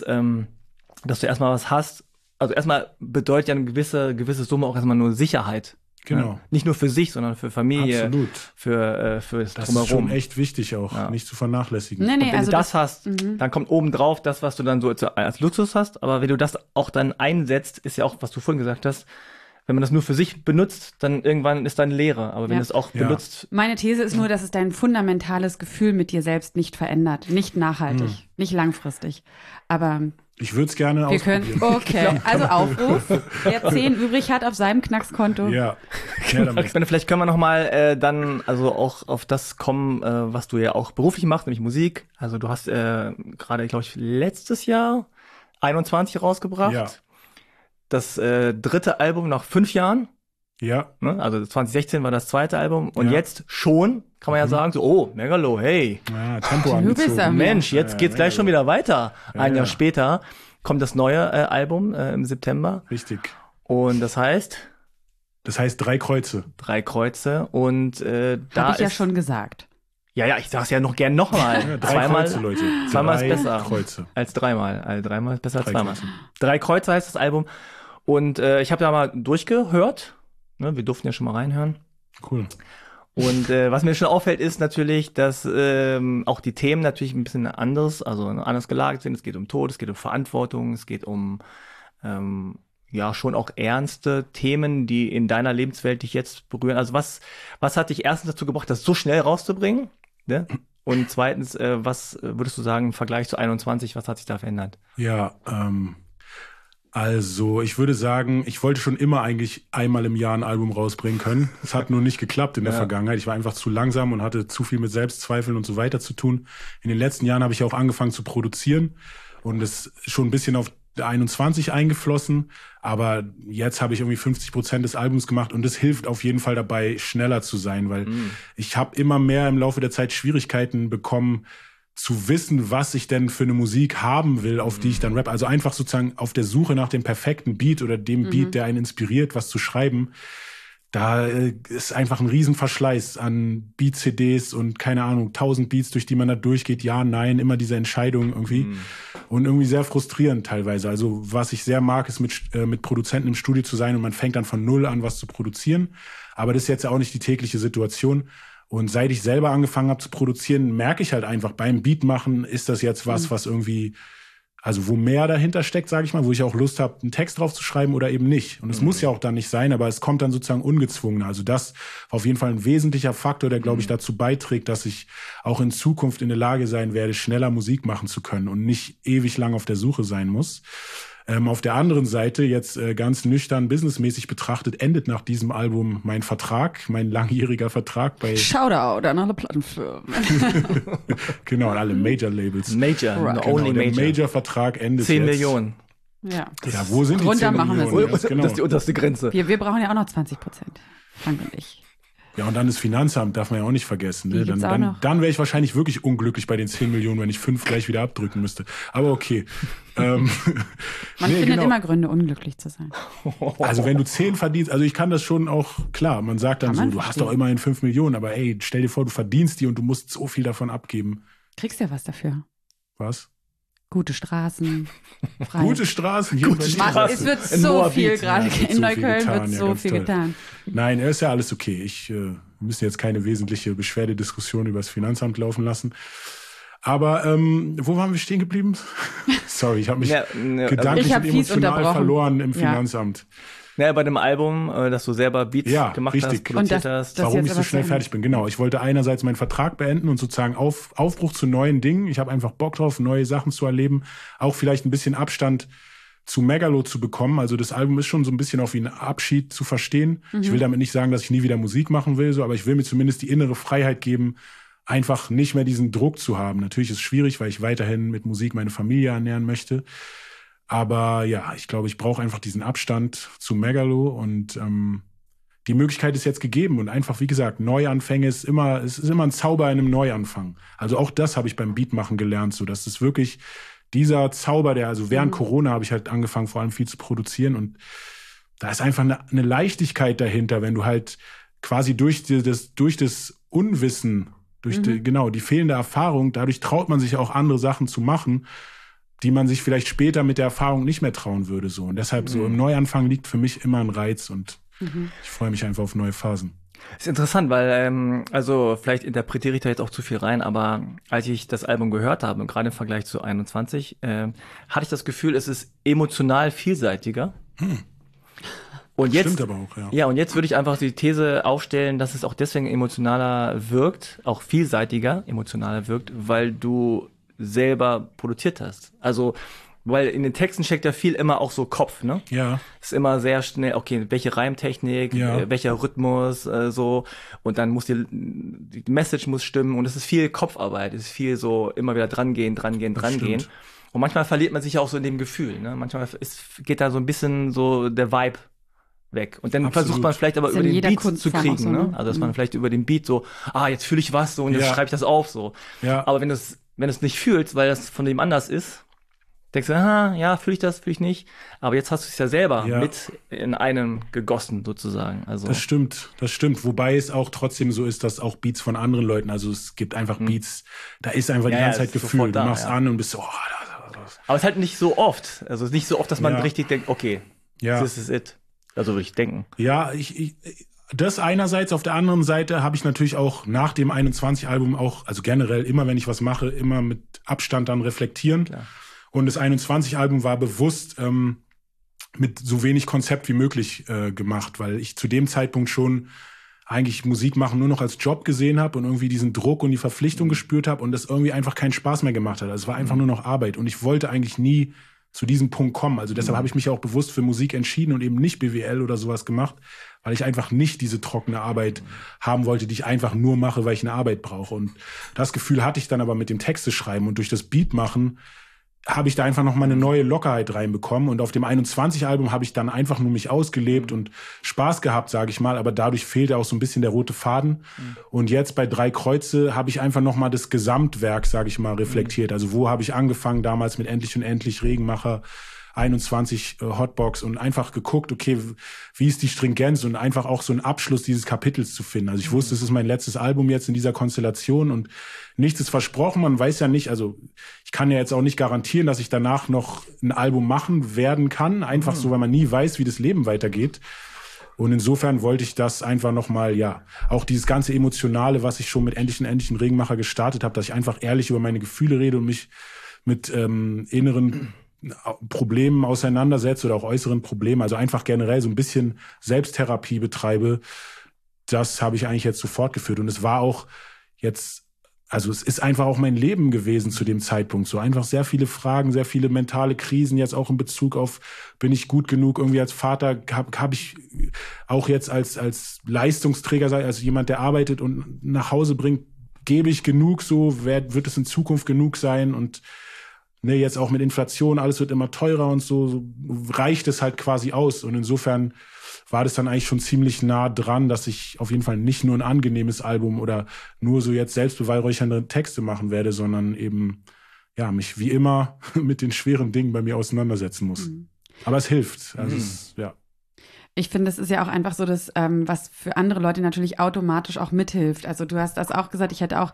[SPEAKER 2] dass du erstmal was hast, also erstmal bedeutet ja eine gewisse Summe auch erstmal nur Sicherheit.
[SPEAKER 4] Genau.
[SPEAKER 2] Ne? Nicht nur für sich, sondern für Familie,
[SPEAKER 4] Absolut.
[SPEAKER 2] für das
[SPEAKER 4] Das ist
[SPEAKER 2] Drumherum.
[SPEAKER 4] schon echt wichtig auch,
[SPEAKER 2] Ja.
[SPEAKER 4] nicht zu vernachlässigen.
[SPEAKER 3] Nee,
[SPEAKER 2] Und wenn
[SPEAKER 3] also
[SPEAKER 2] du das hast, dann kommt obendrauf das, was du dann so als Luxus hast. Aber wenn du das auch dann einsetzt, ist ja auch, was du vorhin gesagt hast, wenn man das nur für sich benutzt, dann irgendwann ist dann Leere. Aber wenn
[SPEAKER 3] Ja.
[SPEAKER 2] du es auch
[SPEAKER 4] Ja.
[SPEAKER 2] benutzt,
[SPEAKER 3] Meine These ist nur, dass es dein fundamentales Gefühl mit dir selbst nicht verändert. Nicht nachhaltig, nicht langfristig. Aber
[SPEAKER 4] Ich würde es gerne
[SPEAKER 3] wir können,
[SPEAKER 4] ausprobieren.
[SPEAKER 3] okay, also Aufruf. Wer 10 übrig hat auf seinem Knackskonto.
[SPEAKER 4] Ja, ja damit.
[SPEAKER 2] ich meine, vielleicht können wir noch mal dann also auch auf das kommen, was du ja auch beruflich machst, nämlich Musik. Also du hast gerade, glaube ich, letztes Jahr 21 rausgebracht.
[SPEAKER 4] Ja.
[SPEAKER 2] Das 3. Album nach 5 Jahren.
[SPEAKER 4] Ja,
[SPEAKER 2] Ne? Also 2016 war das 2. Album. Und
[SPEAKER 4] Ja.
[SPEAKER 2] jetzt schon, kann man ja sagen, so, oh, Megalo, hey,
[SPEAKER 4] ja Tempo
[SPEAKER 3] Du bist
[SPEAKER 4] angezogen.
[SPEAKER 3] am-
[SPEAKER 2] Mensch, jetzt geht's gleich schon wieder weiter. Ein
[SPEAKER 4] ja.
[SPEAKER 2] Jahr später kommt das neue Album im September.
[SPEAKER 4] Richtig.
[SPEAKER 2] Und das heißt
[SPEAKER 4] Das heißt 3 Kreuze.
[SPEAKER 2] 3 Kreuze. Und da
[SPEAKER 3] Habe ich ja
[SPEAKER 2] ist,
[SPEAKER 3] schon gesagt.
[SPEAKER 2] ja, ich sag's ja noch gern nochmal.
[SPEAKER 4] Ja, 3 Kreuze, Leute.
[SPEAKER 2] zweimal ist
[SPEAKER 4] 3
[SPEAKER 2] besser.
[SPEAKER 4] Kreuze.
[SPEAKER 2] Als 3-mal. Also 3-mal ist besser als
[SPEAKER 4] 3
[SPEAKER 2] 2-mal.
[SPEAKER 4] Kreuze.
[SPEAKER 2] 3 Kreuze heißt das Album. Und ich habe da mal durchgehört. Ne, wir durften ja schon mal reinhören.
[SPEAKER 4] Cool.
[SPEAKER 2] Und was mir schon auffällt, ist natürlich, dass auch die Themen natürlich ein bisschen anders gelagert sind. Es geht um Tod, es geht um Verantwortung, es geht um ja schon auch ernste Themen, die in deiner Lebenswelt dich jetzt berühren. Also was hat dich erstens dazu gebracht, das so schnell rauszubringen? Ne? Und zweitens, was würdest du sagen im Vergleich zu 21, was hat sich da verändert?
[SPEAKER 4] Ja, also ich würde sagen, ich wollte schon immer eigentlich einmal im Jahr ein Album rausbringen können. Es hat nur nicht geklappt in der Vergangenheit. Ich war einfach zu langsam und hatte zu viel mit Selbstzweifeln und so weiter zu tun. In den letzten Jahren habe ich auch angefangen zu produzieren und es ist schon ein bisschen auf 21 eingeflossen. Aber jetzt habe ich irgendwie 50% des Albums gemacht und das hilft auf jeden Fall dabei, schneller zu sein, weil ich habe immer mehr im Laufe der Zeit Schwierigkeiten bekommen, zu wissen, was ich denn für eine Musik haben will, auf die ich dann rappe. Also einfach sozusagen auf der Suche nach dem perfekten Beat oder dem Beat, der einen inspiriert, was zu schreiben. Da ist einfach ein Riesenverschleiß an Beat-CDs und keine Ahnung, 1000 Beats, durch die man da durchgeht. Ja, nein, immer diese Entscheidung irgendwie. Und irgendwie sehr frustrierend teilweise. Also was ich sehr mag, ist mit Produzenten im Studio zu sein und man fängt dann von null an, was zu produzieren. Aber das ist jetzt auch nicht die tägliche Situation. Und seit ich selber angefangen habe zu produzieren, merke ich halt einfach, beim Beat machen ist das jetzt was irgendwie, also wo mehr dahinter steckt, sage ich mal, wo ich auch Lust habe, einen Text drauf zu schreiben oder eben nicht. Und es muss ja auch dann nicht sein, aber es kommt dann sozusagen ungezwungen. Also das war auf jeden Fall ein wesentlicher Faktor, der, glaube ich, dazu beiträgt, dass ich auch in Zukunft in der Lage sein werde, schneller Musik machen zu können und nicht ewig lang auf der Suche sein muss. Auf der anderen Seite, jetzt ganz nüchtern businessmäßig betrachtet, endet nach diesem Album mein langjähriger Vertrag bei...
[SPEAKER 3] Shoutout an alle Plattenfirmen.
[SPEAKER 4] Genau, an alle Major-Labels.
[SPEAKER 3] Right.
[SPEAKER 2] Only
[SPEAKER 4] Der
[SPEAKER 2] Major.
[SPEAKER 4] Major-Vertrag endet
[SPEAKER 2] 10
[SPEAKER 4] jetzt.
[SPEAKER 2] Millionen.
[SPEAKER 3] Ja.
[SPEAKER 4] Ja, wo sind die
[SPEAKER 3] Drunter
[SPEAKER 4] 10
[SPEAKER 3] machen wir
[SPEAKER 4] Millionen?
[SPEAKER 3] es
[SPEAKER 4] Ja, genau.
[SPEAKER 2] Das ist die unterste Grenze.
[SPEAKER 3] Wir brauchen ja auch noch 20%. Frank und ich.
[SPEAKER 4] Ja, und dann das Finanzamt darf man ja auch nicht vergessen.
[SPEAKER 3] Die
[SPEAKER 4] Ne?
[SPEAKER 3] gibt's auch
[SPEAKER 4] Dann
[SPEAKER 3] noch.
[SPEAKER 4] wäre ich wahrscheinlich wirklich unglücklich bei den 10 Millionen, wenn ich 5 gleich wieder abdrücken müsste. Aber okay.
[SPEAKER 3] Man findet
[SPEAKER 4] genau.
[SPEAKER 3] immer Gründe, unglücklich zu sein.
[SPEAKER 4] Also wenn du 10 verdienst, also ich kann das schon auch, klar, man sagt dann
[SPEAKER 3] Kann
[SPEAKER 4] so,
[SPEAKER 3] man
[SPEAKER 4] du hast
[SPEAKER 3] verstehen.
[SPEAKER 4] doch immerhin 5 Millionen, aber ey, stell dir vor, du verdienst die und du musst so viel davon abgeben.
[SPEAKER 3] Kriegst ja was dafür.
[SPEAKER 4] Was?
[SPEAKER 3] Gute Straßen, frei.
[SPEAKER 4] Gute Straßen. Hier in Berlin.
[SPEAKER 3] Mann, es wird
[SPEAKER 2] In
[SPEAKER 3] so
[SPEAKER 2] Moabit.
[SPEAKER 3] viel gerade.
[SPEAKER 4] Ja, wird
[SPEAKER 3] In
[SPEAKER 4] so viel
[SPEAKER 3] Neukölln
[SPEAKER 4] getan,
[SPEAKER 3] wird
[SPEAKER 4] ja,
[SPEAKER 3] so
[SPEAKER 4] ganz
[SPEAKER 3] viel
[SPEAKER 4] toll.
[SPEAKER 3] getan.
[SPEAKER 4] Nein, ist ja alles okay. Wir müssen jetzt keine wesentliche Beschwerdediskussion über das Finanzamt laufen lassen. Aber wo waren wir stehen geblieben? Sorry, ich habe mich gedanklich
[SPEAKER 3] Ich hab
[SPEAKER 4] und
[SPEAKER 3] fies
[SPEAKER 4] emotional
[SPEAKER 3] unterbrochen.
[SPEAKER 4] verloren im
[SPEAKER 3] Ja.
[SPEAKER 4] Finanzamt.
[SPEAKER 2] Ja, bei dem Album, dass du selber Beats
[SPEAKER 4] Ja,
[SPEAKER 2] gemacht
[SPEAKER 4] richtig.
[SPEAKER 2] hast, produziert
[SPEAKER 3] Und
[SPEAKER 2] hast.
[SPEAKER 3] das
[SPEAKER 4] Warum
[SPEAKER 3] jetzt
[SPEAKER 4] ich so
[SPEAKER 3] aber
[SPEAKER 4] schnell
[SPEAKER 3] zu
[SPEAKER 4] fertig bin. Genau, ich wollte einerseits meinen Vertrag beenden und sozusagen Aufbruch zu neuen Dingen. Ich habe einfach Bock drauf, neue Sachen zu erleben. Auch vielleicht ein bisschen Abstand zu Megalo zu bekommen. Also das Album ist schon so ein bisschen auch wie ein Abschied zu verstehen. Ich will damit nicht sagen, dass ich nie wieder Musik machen will, so, aber ich will mir zumindest die innere Freiheit geben, einfach nicht mehr diesen Druck zu haben. Natürlich ist es schwierig, weil ich weiterhin mit Musik meine Familie ernähren möchte. Aber ja, ich glaube, ich brauche einfach diesen Abstand zu Megalo und die Möglichkeit ist jetzt gegeben und einfach, wie gesagt, Neuanfänge es ist immer ein Zauber in einem Neuanfang. Also auch das habe ich beim Beatmachen gelernt, so dass es wirklich dieser Zauber, also während Corona habe ich halt angefangen, vor allem viel zu produzieren und da ist einfach eine Leichtigkeit dahinter, wenn du halt quasi durch das Unwissen, die fehlende Erfahrung, dadurch traut man sich auch andere Sachen zu machen, die man sich vielleicht später mit der Erfahrung nicht mehr trauen würde, so. Und deshalb so im Neuanfang liegt für mich immer ein Reiz und ich freue mich einfach auf neue Phasen.
[SPEAKER 2] Ist interessant, weil, also vielleicht interpretiere ich da jetzt auch zu viel rein, aber als ich das Album gehört habe, gerade im Vergleich zu 21, hatte ich das Gefühl, es ist emotional vielseitiger. Und jetzt,
[SPEAKER 4] Stimmt aber auch, ja.
[SPEAKER 2] Ja, und jetzt würde ich einfach die These aufstellen, dass es auch deswegen emotionaler wirkt, auch vielseitiger emotionaler wirkt, weil du selber produziert hast. Also, weil in den Texten steckt ja viel immer auch so Kopf, ne?
[SPEAKER 4] Ja.
[SPEAKER 2] Ist immer sehr schnell, okay, welche Reimtechnik,
[SPEAKER 4] Ja.
[SPEAKER 2] welcher Rhythmus, so. Und dann muss die Message muss stimmen und es ist viel Kopfarbeit, es ist viel so immer wieder drangehen.
[SPEAKER 4] stimmt.
[SPEAKER 2] Und manchmal verliert man sich ja auch so in dem Gefühl, ne? Manchmal geht da so ein bisschen so der Vibe weg. Und dann
[SPEAKER 4] Absolut.
[SPEAKER 2] versucht man vielleicht aber
[SPEAKER 3] Ist
[SPEAKER 2] über
[SPEAKER 3] in
[SPEAKER 2] den
[SPEAKER 3] jeder
[SPEAKER 2] Beat zu
[SPEAKER 3] Kunstform
[SPEAKER 2] kriegen,
[SPEAKER 3] auch so,
[SPEAKER 2] ne?
[SPEAKER 3] ne?
[SPEAKER 2] Also, dass man vielleicht über den Beat so, jetzt fühle ich was so und jetzt
[SPEAKER 4] Ja.
[SPEAKER 2] schreibe ich das auf, so.
[SPEAKER 4] Ja.
[SPEAKER 2] Aber wenn du es nicht fühlst, weil das von dem anders ist, denkst du, ja, fühle ich nicht. Aber jetzt hast du es ja selber
[SPEAKER 4] Ja.
[SPEAKER 2] mit in einem gegossen, sozusagen. Also,
[SPEAKER 4] Das stimmt. Wobei es auch trotzdem so ist, dass auch Beats von anderen Leuten, also es gibt einfach Beats, da ist einfach die
[SPEAKER 2] Ja,
[SPEAKER 4] ganze
[SPEAKER 2] ja,
[SPEAKER 4] Zeit
[SPEAKER 2] ist
[SPEAKER 4] Gefühl.
[SPEAKER 2] sofort
[SPEAKER 4] Du
[SPEAKER 2] da,
[SPEAKER 4] machst
[SPEAKER 2] ja.
[SPEAKER 4] an und bist so, das.
[SPEAKER 2] aber es ist halt nicht so oft. Also es ist nicht so oft, dass man
[SPEAKER 4] Ja.
[SPEAKER 2] richtig denkt, okay,
[SPEAKER 4] Ja.
[SPEAKER 2] this is it. Also würde ich denken.
[SPEAKER 4] Ja, das einerseits. Auf der anderen Seite habe ich natürlich auch nach dem 21-Album auch, also generell immer, wenn ich was mache, immer mit Abstand dann reflektieren. Klar. Und das 21-Album war bewusst mit so wenig Konzept wie möglich gemacht, weil ich zu dem Zeitpunkt schon eigentlich Musik machen nur noch als Job gesehen habe und irgendwie diesen Druck und die Verpflichtung gespürt habe und das irgendwie einfach keinen Spaß mehr gemacht hat. Also es war einfach nur noch Arbeit und ich wollte eigentlich nie zu diesem Punkt kommen. Also deshalb habe ich mich auch bewusst für Musik entschieden und eben nicht BWL oder sowas gemacht, weil ich einfach nicht diese trockene Arbeit haben wollte, die ich einfach nur mache, weil ich eine Arbeit brauche. Und das Gefühl hatte ich dann aber mit dem Texte schreiben und durch das Beat machen habe ich da einfach noch mal eine neue Lockerheit reinbekommen. Und auf dem 21-Album habe ich dann einfach nur mich ausgelebt und Spaß gehabt, sage ich mal. Aber dadurch fehlte auch so ein bisschen der rote Faden. Und jetzt bei 3 Kreuze habe ich einfach noch mal das Gesamtwerk, sage ich mal, reflektiert. Also wo habe ich angefangen damals mit Endlich und Endlich, Regenmacher, 21 Hotbox und einfach geguckt, okay, wie ist die Stringenz und einfach auch so einen Abschluss dieses Kapitels zu finden. Also ich wusste, es ist mein letztes Album jetzt in dieser Konstellation und nichts ist versprochen. Man weiß ja nicht, also ich kann ja jetzt auch nicht garantieren, dass ich danach noch ein Album machen werden kann. Einfach so, weil man nie weiß, wie das Leben weitergeht. Und insofern wollte ich das einfach nochmal, ja, auch dieses ganze Emotionale, was ich schon mit Endlich und Endlich Regenmacher gestartet habe, dass ich einfach ehrlich über meine Gefühle rede und mich mit inneren Problemen auseinandersetze oder auch äußeren Problemen, also einfach generell so ein bisschen Selbsttherapie betreibe, das habe ich eigentlich jetzt so fortgeführt. Und es war auch jetzt, also es ist einfach auch mein Leben gewesen zu dem Zeitpunkt. So einfach sehr viele Fragen, sehr viele mentale Krisen, jetzt auch in Bezug auf, bin ich gut genug irgendwie als Vater, hab ich auch jetzt als Leistungsträger, also jemand, der arbeitet und nach Hause bringt, gebe ich genug so, wird es in Zukunft genug sein und jetzt auch mit Inflation, alles wird immer teurer und so reicht es halt quasi aus. Und insofern war das dann eigentlich schon ziemlich nah dran, dass ich auf jeden Fall nicht nur ein angenehmes Album oder nur so jetzt selbstbeweihräuchernde Texte machen werde, sondern eben ja mich wie immer mit den schweren Dingen bei mir auseinandersetzen muss. Aber es hilft. Also ja.
[SPEAKER 3] Ich finde, es ist ja auch einfach so, dass was für andere Leute natürlich automatisch auch mithilft. Also du hast das auch gesagt, ich hätte auch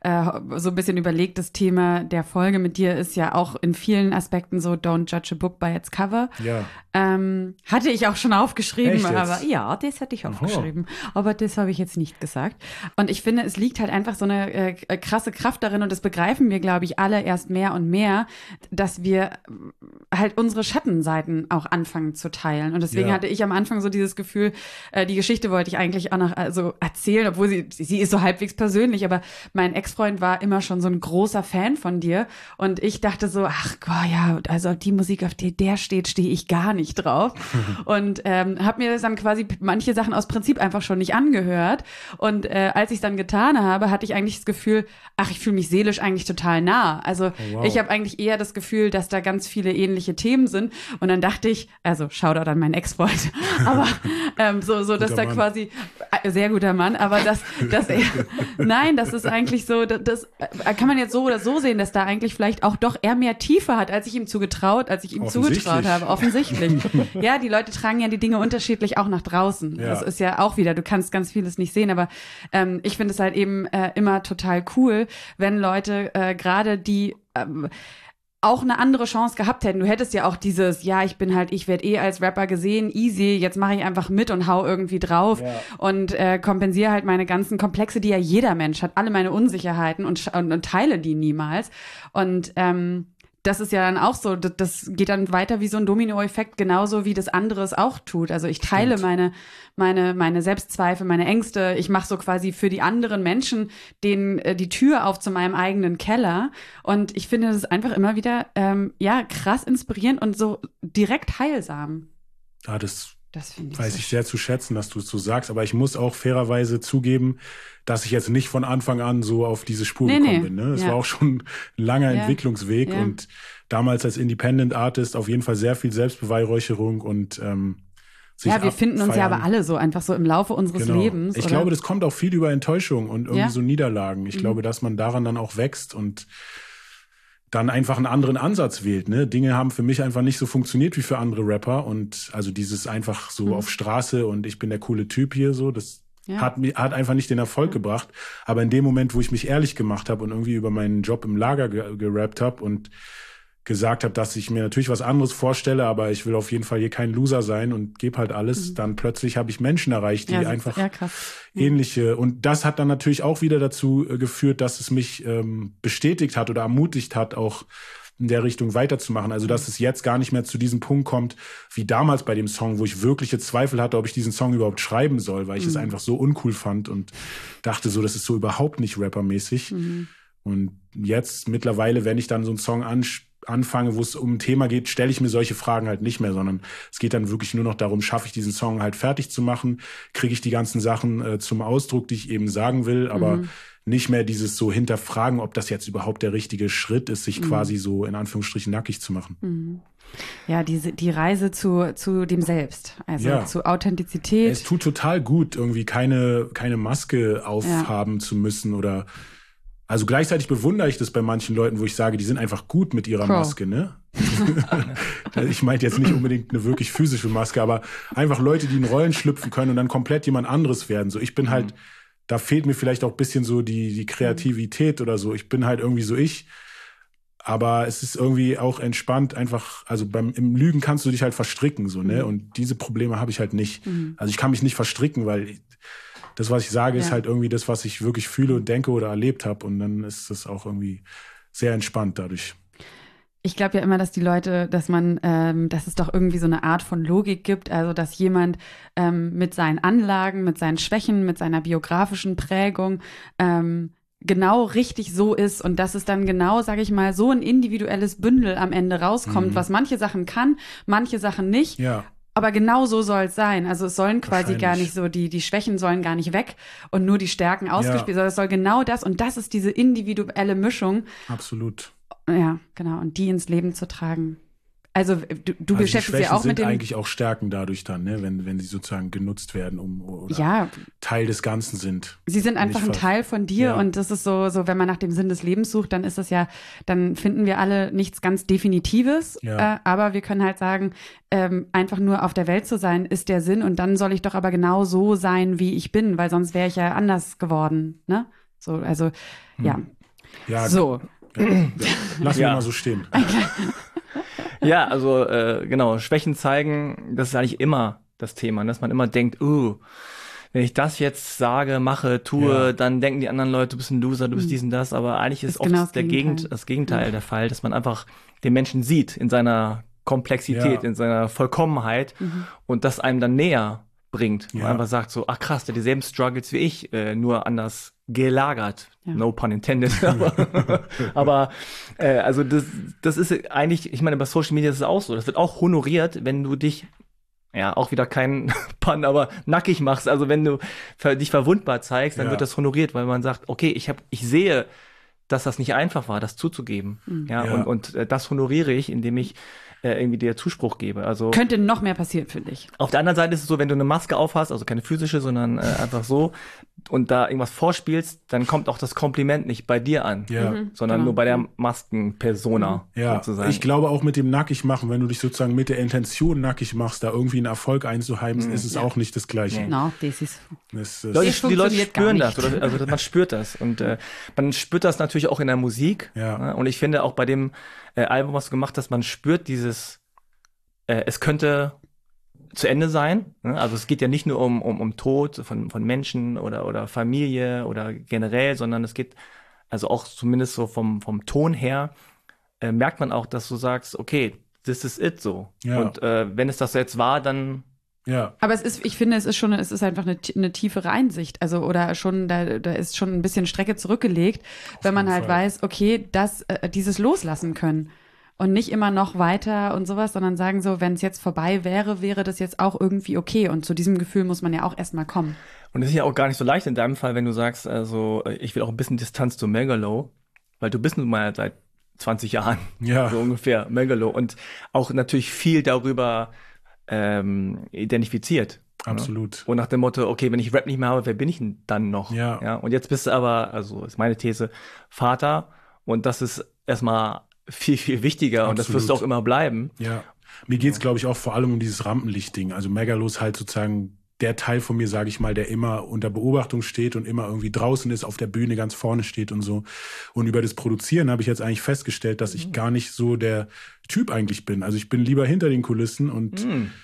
[SPEAKER 3] so ein bisschen überlegt, das Thema der Folge mit dir ist ja auch in vielen Aspekten so, don't judge a book by its cover.
[SPEAKER 4] Ja.
[SPEAKER 3] Hatte ich auch schon aufgeschrieben,
[SPEAKER 4] Echt jetzt?
[SPEAKER 3] aber ja, das hatte ich aufgeschrieben. Aber das habe ich jetzt nicht gesagt. Und ich finde, es liegt halt einfach so eine krasse Kraft darin und das begreifen wir, glaube ich, alle erst mehr und mehr, dass wir halt unsere Schattenseiten auch anfangen zu teilen. Und deswegen hatte ich am Anfang so dieses Gefühl, die Geschichte wollte ich eigentlich auch noch erzählen, obwohl sie ist so halbwegs persönlich, aber mein Ex-Freund war immer schon so ein großer Fan von dir und ich dachte so, ach Gott, ja, also die Musik, auf die der steht, stehe ich gar nicht drauf und habe mir das dann quasi manche Sachen aus Prinzip einfach schon nicht angehört und als ich es dann getan habe, hatte ich eigentlich das Gefühl, ach, ich fühle mich seelisch eigentlich total nah. Also ich habe eigentlich eher das Gefühl, dass da ganz viele ähnliche Themen sind und dann dachte ich, also Shoutout an meinen Ex-Freund, aber so dass da quasi, sehr guter Mann, aber dass er, nein, das ist eigentlich so, das kann man jetzt so oder so sehen, dass da eigentlich vielleicht auch doch er mehr Tiefe hat, als ich ihm zugetraut habe, offensichtlich. Ja, die Leute tragen ja die Dinge unterschiedlich auch nach draußen. Ja. Das ist ja auch wieder, du kannst ganz vieles nicht sehen, aber ich finde es halt eben immer total cool, wenn Leute gerade die auch eine andere Chance gehabt hätten. Du hättest ja auch dieses, ja, ich werde als Rapper gesehen, easy, jetzt mache ich einfach mit und hau irgendwie drauf und kompensiere halt meine ganzen Komplexe, die ja jeder Mensch hat, alle meine Unsicherheiten und teile die niemals. Und das ist ja dann auch so, das geht dann weiter wie so ein Dominoeffekt, genauso wie das andere es auch tut. Also ich teile meine Selbstzweifel, meine Ängste. Ich mache so quasi für die anderen Menschen die Tür auf zu meinem eigenen Keller. Und ich finde das ist einfach immer wieder krass inspirierend und so direkt heilsam.
[SPEAKER 4] Ja, das weiß ich sehr zu schätzen, dass du es so sagst. Aber ich muss auch fairerweise zugeben, dass ich jetzt nicht von Anfang an so auf diese Spur gekommen bin. Ne? Es war auch schon ein langer Entwicklungsweg und damals als Independent Artist auf jeden Fall sehr viel Selbstbeweihräucherung und
[SPEAKER 3] wir finden uns ja aber alle so einfach so im Laufe unseres Lebens.
[SPEAKER 4] Ich glaube, das kommt auch viel über Enttäuschung und irgendwie so Niederlagen. Ich glaube, dass man daran dann auch wächst und dann einfach einen anderen Ansatz wählt. Ne? Dinge haben für mich einfach nicht so funktioniert wie für andere Rapper und also dieses einfach so auf Straße und ich bin der coole Typ hier so, das hat einfach nicht den Erfolg gebracht. Aber in dem Moment, wo ich mich ehrlich gemacht habe und irgendwie über meinen Job im Lager gerappt habe und gesagt habe, dass ich mir natürlich was anderes vorstelle, aber ich will auf jeden Fall hier kein Loser sein und gebe halt alles. Dann plötzlich habe ich Menschen erreicht, die einfach ähnliche. Und das hat dann natürlich auch wieder dazu geführt, dass es mich bestätigt hat oder ermutigt hat, auch in der Richtung weiterzumachen. Also, dass es jetzt gar nicht mehr zu diesem Punkt kommt, wie damals bei dem Song, wo ich wirkliche Zweifel hatte, ob ich diesen Song überhaupt schreiben soll, weil ich es einfach so uncool fand und dachte so, das ist so überhaupt nicht rappermäßig. Und jetzt mittlerweile, wenn ich dann so einen Song anfange, wo es um ein Thema geht, stelle ich mir solche Fragen halt nicht mehr, sondern es geht dann wirklich nur noch darum, schaffe ich diesen Song halt fertig zu machen, kriege ich die ganzen Sachen zum Ausdruck, die ich eben sagen will, aber nicht mehr dieses so hinterfragen, ob das jetzt überhaupt der richtige Schritt ist, sich quasi so in Anführungsstrichen nackig zu machen.
[SPEAKER 3] Ja, die Reise zu dem Selbst, also zu Authentizität.
[SPEAKER 4] Es tut total gut, irgendwie keine Maske aufhaben zu müssen oder also gleichzeitig bewundere ich das bei manchen Leuten, wo ich sage, die sind einfach gut mit ihrer Maske, ne? Ich meinte jetzt nicht unbedingt eine wirklich physische Maske, aber einfach Leute, die in Rollen schlüpfen können und dann komplett jemand anderes werden. So, ich bin halt, da fehlt mir vielleicht auch ein bisschen so die Kreativität oder so. Ich bin halt irgendwie so ich. Aber es ist irgendwie auch entspannt, einfach, also im Lügen kannst du dich halt verstricken, so, ne? Und diese Probleme habe ich halt nicht. Also ich kann mich nicht verstricken, weil das, was ich sage, ist halt irgendwie das, was ich wirklich fühle und denke oder erlebt habe. Und dann ist das auch irgendwie sehr entspannt dadurch.
[SPEAKER 3] Ich glaube ja immer, dass die Leute, dass es doch irgendwie so eine Art von Logik gibt, also dass jemand mit seinen Anlagen, mit seinen Schwächen, mit seiner biografischen Prägung genau richtig so ist und dass es dann genau, sage ich mal, so ein individuelles Bündel am Ende rauskommt, was manche Sachen kann, manche Sachen nicht. Ja. Aber genau so soll es sein. Also es sollen quasi gar nicht so, die Schwächen sollen gar nicht weg und nur die Stärken ausgespielt, sondern es soll genau das und das ist diese individuelle Mischung.
[SPEAKER 4] Absolut.
[SPEAKER 3] Ja, genau. Und die ins Leben zu tragen. Also du beschäftigst dich ja auch mit dem...
[SPEAKER 4] sind eigentlich auch Stärken dadurch dann, ne? wenn sie sozusagen genutzt werden, Teil des Ganzen sind.
[SPEAKER 3] Sie sind einfach ein Teil von dir und das ist so, wenn man nach dem Sinn des Lebens sucht, dann ist das ja, dann finden wir alle nichts ganz Definitives, aber wir können halt sagen, einfach nur auf der Welt zu sein, ist der Sinn und dann soll ich doch aber genau so sein, wie ich bin, weil sonst wäre ich ja anders geworden, ne? So, also, ja. So.
[SPEAKER 4] Lass wir mal so stehen.
[SPEAKER 2] Ja, also genau, Schwächen zeigen, das ist eigentlich immer das Thema, dass man immer denkt, wenn ich das jetzt sage, mache, tue, dann denken die anderen Leute, du bist ein Loser, du bist dies und das, aber eigentlich ist oft genau das Gegenteil der Fall, dass man einfach den Menschen sieht in seiner Komplexität, in seiner Vollkommenheit und das einem dann näher bringt. Man einfach sagt so, ach krass, der hat dieselben Struggles wie ich, nur anders gelagert. No pun intended. aber also das ist eigentlich, ich meine, bei Social Media ist es auch so. Das wird auch honoriert, wenn du dich, auch wieder kein Pun, aber nackig machst. Also wenn du dich verwundbar zeigst, dann wird das honoriert, weil man sagt, okay, ich sehe, dass das nicht einfach war, das zuzugeben. Und das honoriere ich, indem ich irgendwie dir Zuspruch gebe. Also
[SPEAKER 3] könnte noch mehr passieren, finde ich.
[SPEAKER 2] Auf der anderen Seite ist es so, wenn du eine Maske aufhast, also keine physische, sondern einfach so, und da irgendwas vorspielst, dann kommt auch das Kompliment nicht bei dir an, sondern nur bei der Maskenpersona. Sozusagen.
[SPEAKER 4] Ich glaube auch mit dem nackig machen, wenn du dich sozusagen mit der Intention nackig machst, da irgendwie einen Erfolg einzuheimsen, ist es auch nicht das Gleiche.
[SPEAKER 3] No, das ist
[SPEAKER 2] die Leute spüren das, also man spürt das und man spürt das natürlich auch in der Musik. Und ich finde auch bei dem Album, was du gemacht hast, man spürt dieses, es könnte zu Ende sein. Also es geht ja nicht nur um Tod von Menschen oder Familie oder generell, sondern es geht also auch zumindest so vom Ton her, merkt man auch, dass du sagst, okay, this is it so. Und wenn es das jetzt war, dann
[SPEAKER 3] aber ich finde, es ist einfach eine tiefere Einsicht. Also, oder schon, da ist schon ein bisschen Strecke zurückgelegt, wenn man halt weiß, okay, dieses Loslassen können. Und nicht immer noch weiter und sowas, sondern sagen so, wenn es jetzt vorbei wäre das jetzt auch irgendwie okay. Und zu diesem Gefühl muss man ja auch erstmal kommen.
[SPEAKER 2] Und es ist ja auch gar nicht so leicht in deinem Fall, wenn du sagst, also ich will auch ein bisschen Distanz zu Megalo, weil du bist nun mal seit 20 Jahren so ungefähr Megalo und auch natürlich viel darüber identifiziert.
[SPEAKER 4] Absolut.
[SPEAKER 2] Ne? Und nach dem Motto, okay, wenn ich Rap nicht mehr habe, wer bin ich denn dann noch? Und jetzt bist du aber, also ist meine These, Vater und das ist erstmal viel, viel wichtiger. Absolut. Und das wirst du auch immer bleiben.
[SPEAKER 4] Ja. Mir geht's, glaube ich, auch vor allem um dieses Rampenlicht-Ding. Also Megalo ist halt sozusagen der Teil von mir, sage ich mal, der immer unter Beobachtung steht und immer irgendwie draußen ist, auf der Bühne ganz vorne steht und so. Und über das Produzieren habe ich jetzt eigentlich festgestellt, dass ich gar nicht so der Typ eigentlich bin. Also ich bin lieber hinter den Kulissen und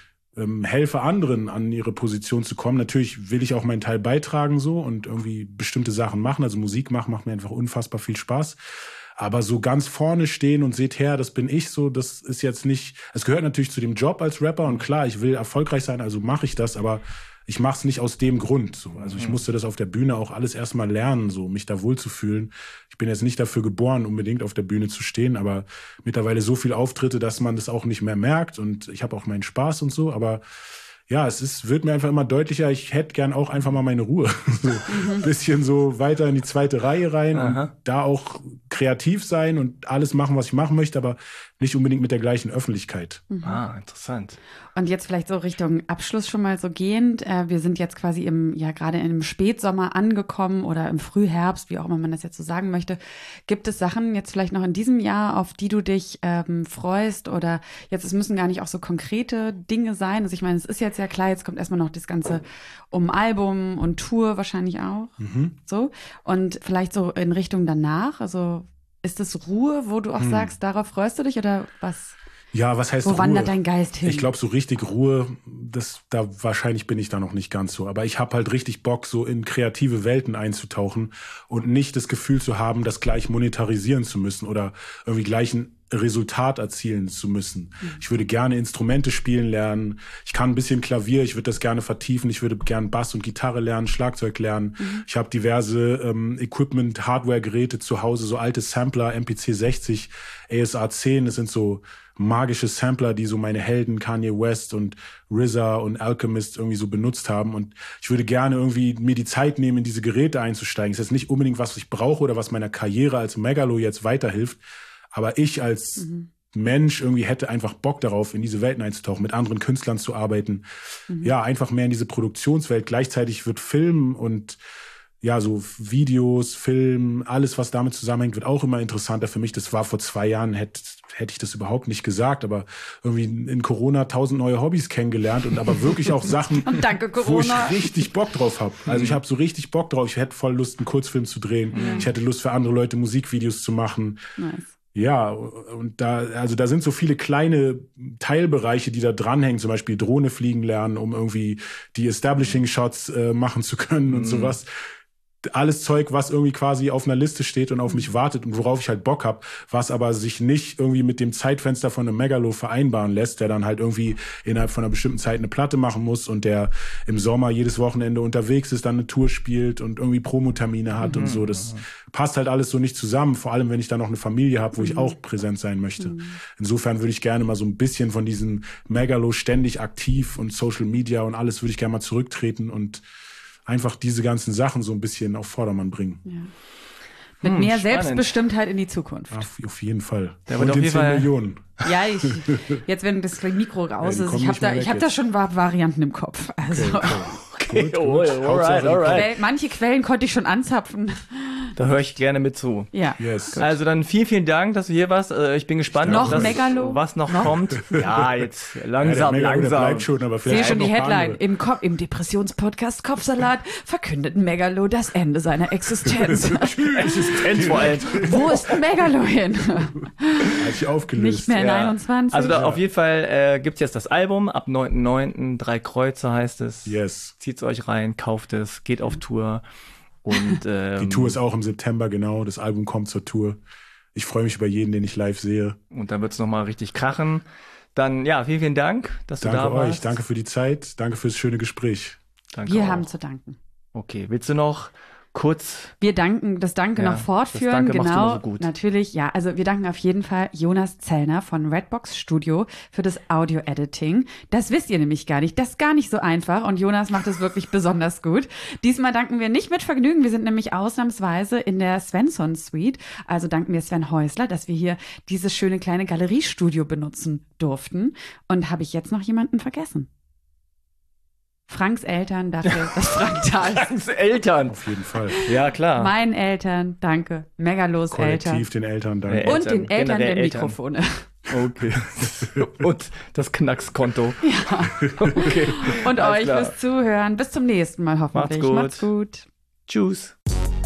[SPEAKER 4] helfe anderen, an ihre Position zu kommen. Natürlich will ich auch meinen Teil beitragen so und irgendwie bestimmte Sachen machen. Also Musik machen macht mir einfach unfassbar viel Spaß. Aber so ganz vorne stehen und seht her, das bin ich so, das ist jetzt nicht, es gehört natürlich zu dem Job als Rapper und klar, ich will erfolgreich sein, also mache ich das, aber ich mache es nicht aus dem Grund. So. Also ich musste das auf der Bühne auch alles erstmal lernen, so mich da wohlzufühlen. Ich bin jetzt nicht dafür geboren, unbedingt auf der Bühne zu stehen, aber mittlerweile so viel Auftritte, dass man das auch nicht mehr merkt und ich habe auch meinen Spaß und so, aber ja, wird mir einfach immer deutlicher, ich hätte gern auch einfach mal meine Ruhe. So ein bisschen so weiter in die zweite Reihe rein und da auch kreativ sein und alles machen, was ich machen möchte, aber nicht unbedingt mit der gleichen Öffentlichkeit.
[SPEAKER 2] Interessant.
[SPEAKER 3] Und jetzt vielleicht so Richtung Abschluss schon mal so gehend. Wir sind jetzt quasi gerade im Spätsommer angekommen oder im Frühherbst, wie auch immer man das jetzt so sagen möchte. Gibt es Sachen jetzt vielleicht noch in diesem Jahr, auf die du dich freust? Oder jetzt, es müssen gar nicht auch so konkrete Dinge sein. Also ich meine, es ist jetzt ja klar, jetzt kommt erstmal noch das Ganze um Album und Tour wahrscheinlich auch. So. Und vielleicht so in Richtung danach, also ist das Ruhe, wo du auch sagst, darauf freust du dich oder was?
[SPEAKER 4] Ja, was heißt
[SPEAKER 3] Wo
[SPEAKER 4] Ruhe?
[SPEAKER 3] wandert dein Geist hin?
[SPEAKER 4] Ich glaube, so richtig Ruhe, wahrscheinlich bin ich da noch nicht ganz so. Aber ich habe halt richtig Bock, so in kreative Welten einzutauchen und nicht das Gefühl zu haben, das gleich monetarisieren zu müssen oder irgendwie gleich ein Resultat erzielen zu müssen. Ich würde gerne Instrumente spielen lernen. Ich kann ein bisschen Klavier, ich würde das gerne vertiefen. Ich würde gerne Bass und Gitarre lernen, Schlagzeug lernen. Ich habe diverse Equipment, Hardware-Geräte zu Hause, so alte Sampler, MPC 60, ASR 10, das sind so magische Sampler, die so meine Helden Kanye West und RZA und Alchemist irgendwie so benutzt haben. Und ich würde gerne irgendwie mir die Zeit nehmen, in diese Geräte einzusteigen. Das ist jetzt nicht unbedingt, was ich brauche oder was meiner Karriere als Megalo jetzt weiterhilft. Aber ich als Mensch irgendwie hätte einfach Bock darauf, in diese Welten einzutauchen, mit anderen Künstlern zu arbeiten. Ja, einfach mehr in diese Produktionswelt. Gleichzeitig wird Film und ja, so Videos, Film, alles, was damit zusammenhängt, wird auch immer interessanter für mich. Das war vor 2 Jahren, hätte ich das überhaupt nicht gesagt, aber irgendwie in Corona 1000 neue Hobbys kennengelernt und aber wirklich auch Sachen,
[SPEAKER 3] Und danke,
[SPEAKER 4] wo ich
[SPEAKER 3] Corona.
[SPEAKER 4] richtig Bock drauf habe. Also ich habe so richtig Bock drauf. Ich hätte voll Lust, einen Kurzfilm zu drehen. Ich hätte Lust, für andere Leute Musikvideos zu machen.
[SPEAKER 3] Nice.
[SPEAKER 4] Ja, und da sind so viele kleine Teilbereiche, die da dranhängen, zum Beispiel Drohne fliegen lernen, um irgendwie die Establishing-Shots machen zu können und sowas. Alles Zeug, was irgendwie quasi auf einer Liste steht und auf mich wartet und worauf ich halt Bock habe, was aber sich nicht irgendwie mit dem Zeitfenster von einem Megalo vereinbaren lässt, der dann halt irgendwie innerhalb von einer bestimmten Zeit eine Platte machen muss und der im Sommer jedes Wochenende unterwegs ist, dann eine Tour spielt und irgendwie Promotermine hat und so. Das passt halt alles so nicht zusammen, vor allem wenn ich dann noch eine Familie habe, wo ich auch präsent sein möchte. Insofern würde ich gerne mal so ein bisschen von diesem Megalo ständig aktiv und Social Media und alles würde ich gerne mal zurücktreten und einfach diese ganzen Sachen so ein bisschen auf Vordermann bringen.
[SPEAKER 3] Ja. Mit mehr
[SPEAKER 2] spannend.
[SPEAKER 3] Selbstbestimmtheit in die Zukunft.
[SPEAKER 4] Auf jeden Fall.
[SPEAKER 2] Der
[SPEAKER 4] Und
[SPEAKER 2] wird auf
[SPEAKER 4] den
[SPEAKER 2] jeden
[SPEAKER 4] 10
[SPEAKER 2] Fall-
[SPEAKER 4] Millionen.
[SPEAKER 3] Ja, jetzt wenn das Mikro raus
[SPEAKER 4] die
[SPEAKER 3] ist,
[SPEAKER 4] kommen
[SPEAKER 3] ich
[SPEAKER 4] nicht mehr
[SPEAKER 3] habe
[SPEAKER 4] weg
[SPEAKER 3] da
[SPEAKER 4] jetzt.
[SPEAKER 3] schon Varianten im Kopf. Also
[SPEAKER 2] Okay, alright.
[SPEAKER 3] Manche Quellen konnte ich schon anzapfen.
[SPEAKER 2] Da höre ich gerne mit zu.
[SPEAKER 3] Ja.
[SPEAKER 4] Yes.
[SPEAKER 2] Also dann vielen Dank, dass du hier warst. Ich bin gespannt,
[SPEAKER 3] Noch
[SPEAKER 2] auf das,
[SPEAKER 3] Megalo?
[SPEAKER 2] was noch kommt. Ja, jetzt
[SPEAKER 4] Ja,
[SPEAKER 2] langsam,
[SPEAKER 4] der Megalo, der
[SPEAKER 2] langsam.
[SPEAKER 4] bleibt schon, aber
[SPEAKER 3] Sehe
[SPEAKER 4] vielleicht
[SPEAKER 3] schon die
[SPEAKER 4] noch ein paar
[SPEAKER 3] Headline.
[SPEAKER 4] andere.
[SPEAKER 3] Im Depressionspodcast Kopfsalat verkündet Megalo das Ende seiner Existenz.
[SPEAKER 2] Existenz vor allem.
[SPEAKER 3] Wo ist Megalo hin?
[SPEAKER 4] Hat sich aufgelöst.
[SPEAKER 3] Nicht mehr in
[SPEAKER 2] Ja.
[SPEAKER 3] 21.
[SPEAKER 2] Also da auf jeden Fall gibt's jetzt das Album. Ab 9.9. 3 Kreuze heißt es.
[SPEAKER 4] Yes.
[SPEAKER 2] Zieht's euch rein, kauft es, geht auf Tour. Und
[SPEAKER 4] Die Tour ist auch im September, genau. Das Album kommt zur Tour. Ich freue mich über jeden, den ich live sehe.
[SPEAKER 2] Und dann wird's nochmal richtig krachen. Dann, ja, vielen Dank, dass du
[SPEAKER 4] Danke
[SPEAKER 2] da warst.
[SPEAKER 4] euch, danke für die Zeit, danke fürs schöne Gespräch.
[SPEAKER 2] Danke
[SPEAKER 3] Wir
[SPEAKER 2] auch.
[SPEAKER 3] haben zu danken.
[SPEAKER 2] Okay, willst du noch kurz...
[SPEAKER 3] Wir danken, das Danke
[SPEAKER 2] Ja,
[SPEAKER 3] noch fortführen,
[SPEAKER 2] das Danke machst du
[SPEAKER 3] genau,
[SPEAKER 2] immer so gut.
[SPEAKER 3] natürlich, ja, also wir danken auf jeden Fall Jonas Zellner von Redbox Studio für das Audio-Editing. Das wisst ihr nämlich gar nicht, das ist gar nicht so einfach und Jonas macht es wirklich besonders gut. Diesmal danken wir nicht mit Vergnügen, wir sind nämlich ausnahmsweise in der Svensson Suite, also danken wir Sven Häusler, dass wir hier dieses schöne kleine Galeriestudio benutzen durften. Und habe ich jetzt noch jemanden vergessen? Franks Eltern dafür, dass Frank da ist.
[SPEAKER 2] Franks Eltern.
[SPEAKER 4] Auf jeden Fall.
[SPEAKER 2] Ja, klar.
[SPEAKER 3] Meinen Eltern, danke. Megalos Eltern.
[SPEAKER 4] Kollektiv den Eltern danke.
[SPEAKER 2] Ja,
[SPEAKER 3] Und den Eltern
[SPEAKER 2] generell
[SPEAKER 3] der
[SPEAKER 2] Eltern.
[SPEAKER 3] Mikrofone.
[SPEAKER 2] Okay. Und das Knackskonto.
[SPEAKER 3] Ja.
[SPEAKER 2] Okay.
[SPEAKER 3] Und
[SPEAKER 2] Alles
[SPEAKER 3] euch
[SPEAKER 2] klar.
[SPEAKER 3] fürs Zuhören. Bis zum nächsten Mal hoffentlich.
[SPEAKER 2] Macht's gut. Tschüss.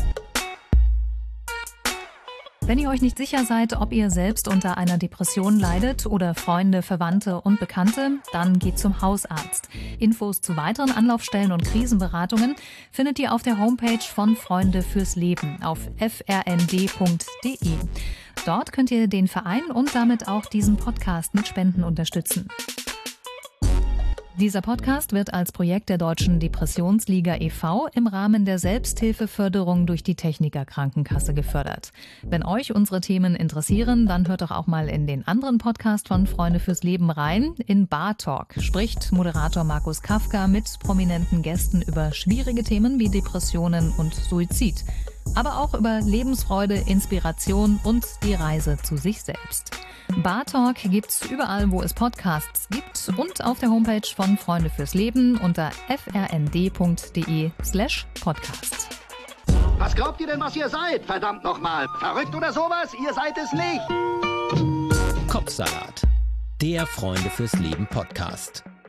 [SPEAKER 5] Wenn ihr euch nicht sicher seid, ob ihr selbst unter einer Depression leidet oder Freunde, Verwandte und Bekannte, dann geht zum Hausarzt. Infos zu weiteren Anlaufstellen und Krisenberatungen findet ihr auf der Homepage von Freunde fürs Leben auf frnd.de. Dort könnt ihr den Verein und damit auch diesen Podcast mit Spenden unterstützen. Dieser Podcast wird als Projekt der Deutschen Depressionsliga e.V. im Rahmen der Selbsthilfeförderung durch die Techniker Krankenkasse gefördert. Wenn euch unsere Themen interessieren, dann hört doch auch mal in den anderen Podcast von Freunde fürs Leben rein. In Bar Talk spricht Moderator Markus Kafka mit prominenten Gästen über schwierige Themen wie Depressionen und Suizid. Aber auch über Lebensfreude, Inspiration und die Reise zu sich selbst. Bar Talk gibt's überall, wo es Podcasts gibt und auf der Homepage von Freunde fürs Leben unter frnd.de/podcast.
[SPEAKER 6] Was glaubt ihr denn, was ihr seid? Verdammt nochmal. Verrückt oder sowas? Ihr seid es nicht.
[SPEAKER 1] Kopfsalat, der Freunde fürs Leben Podcast.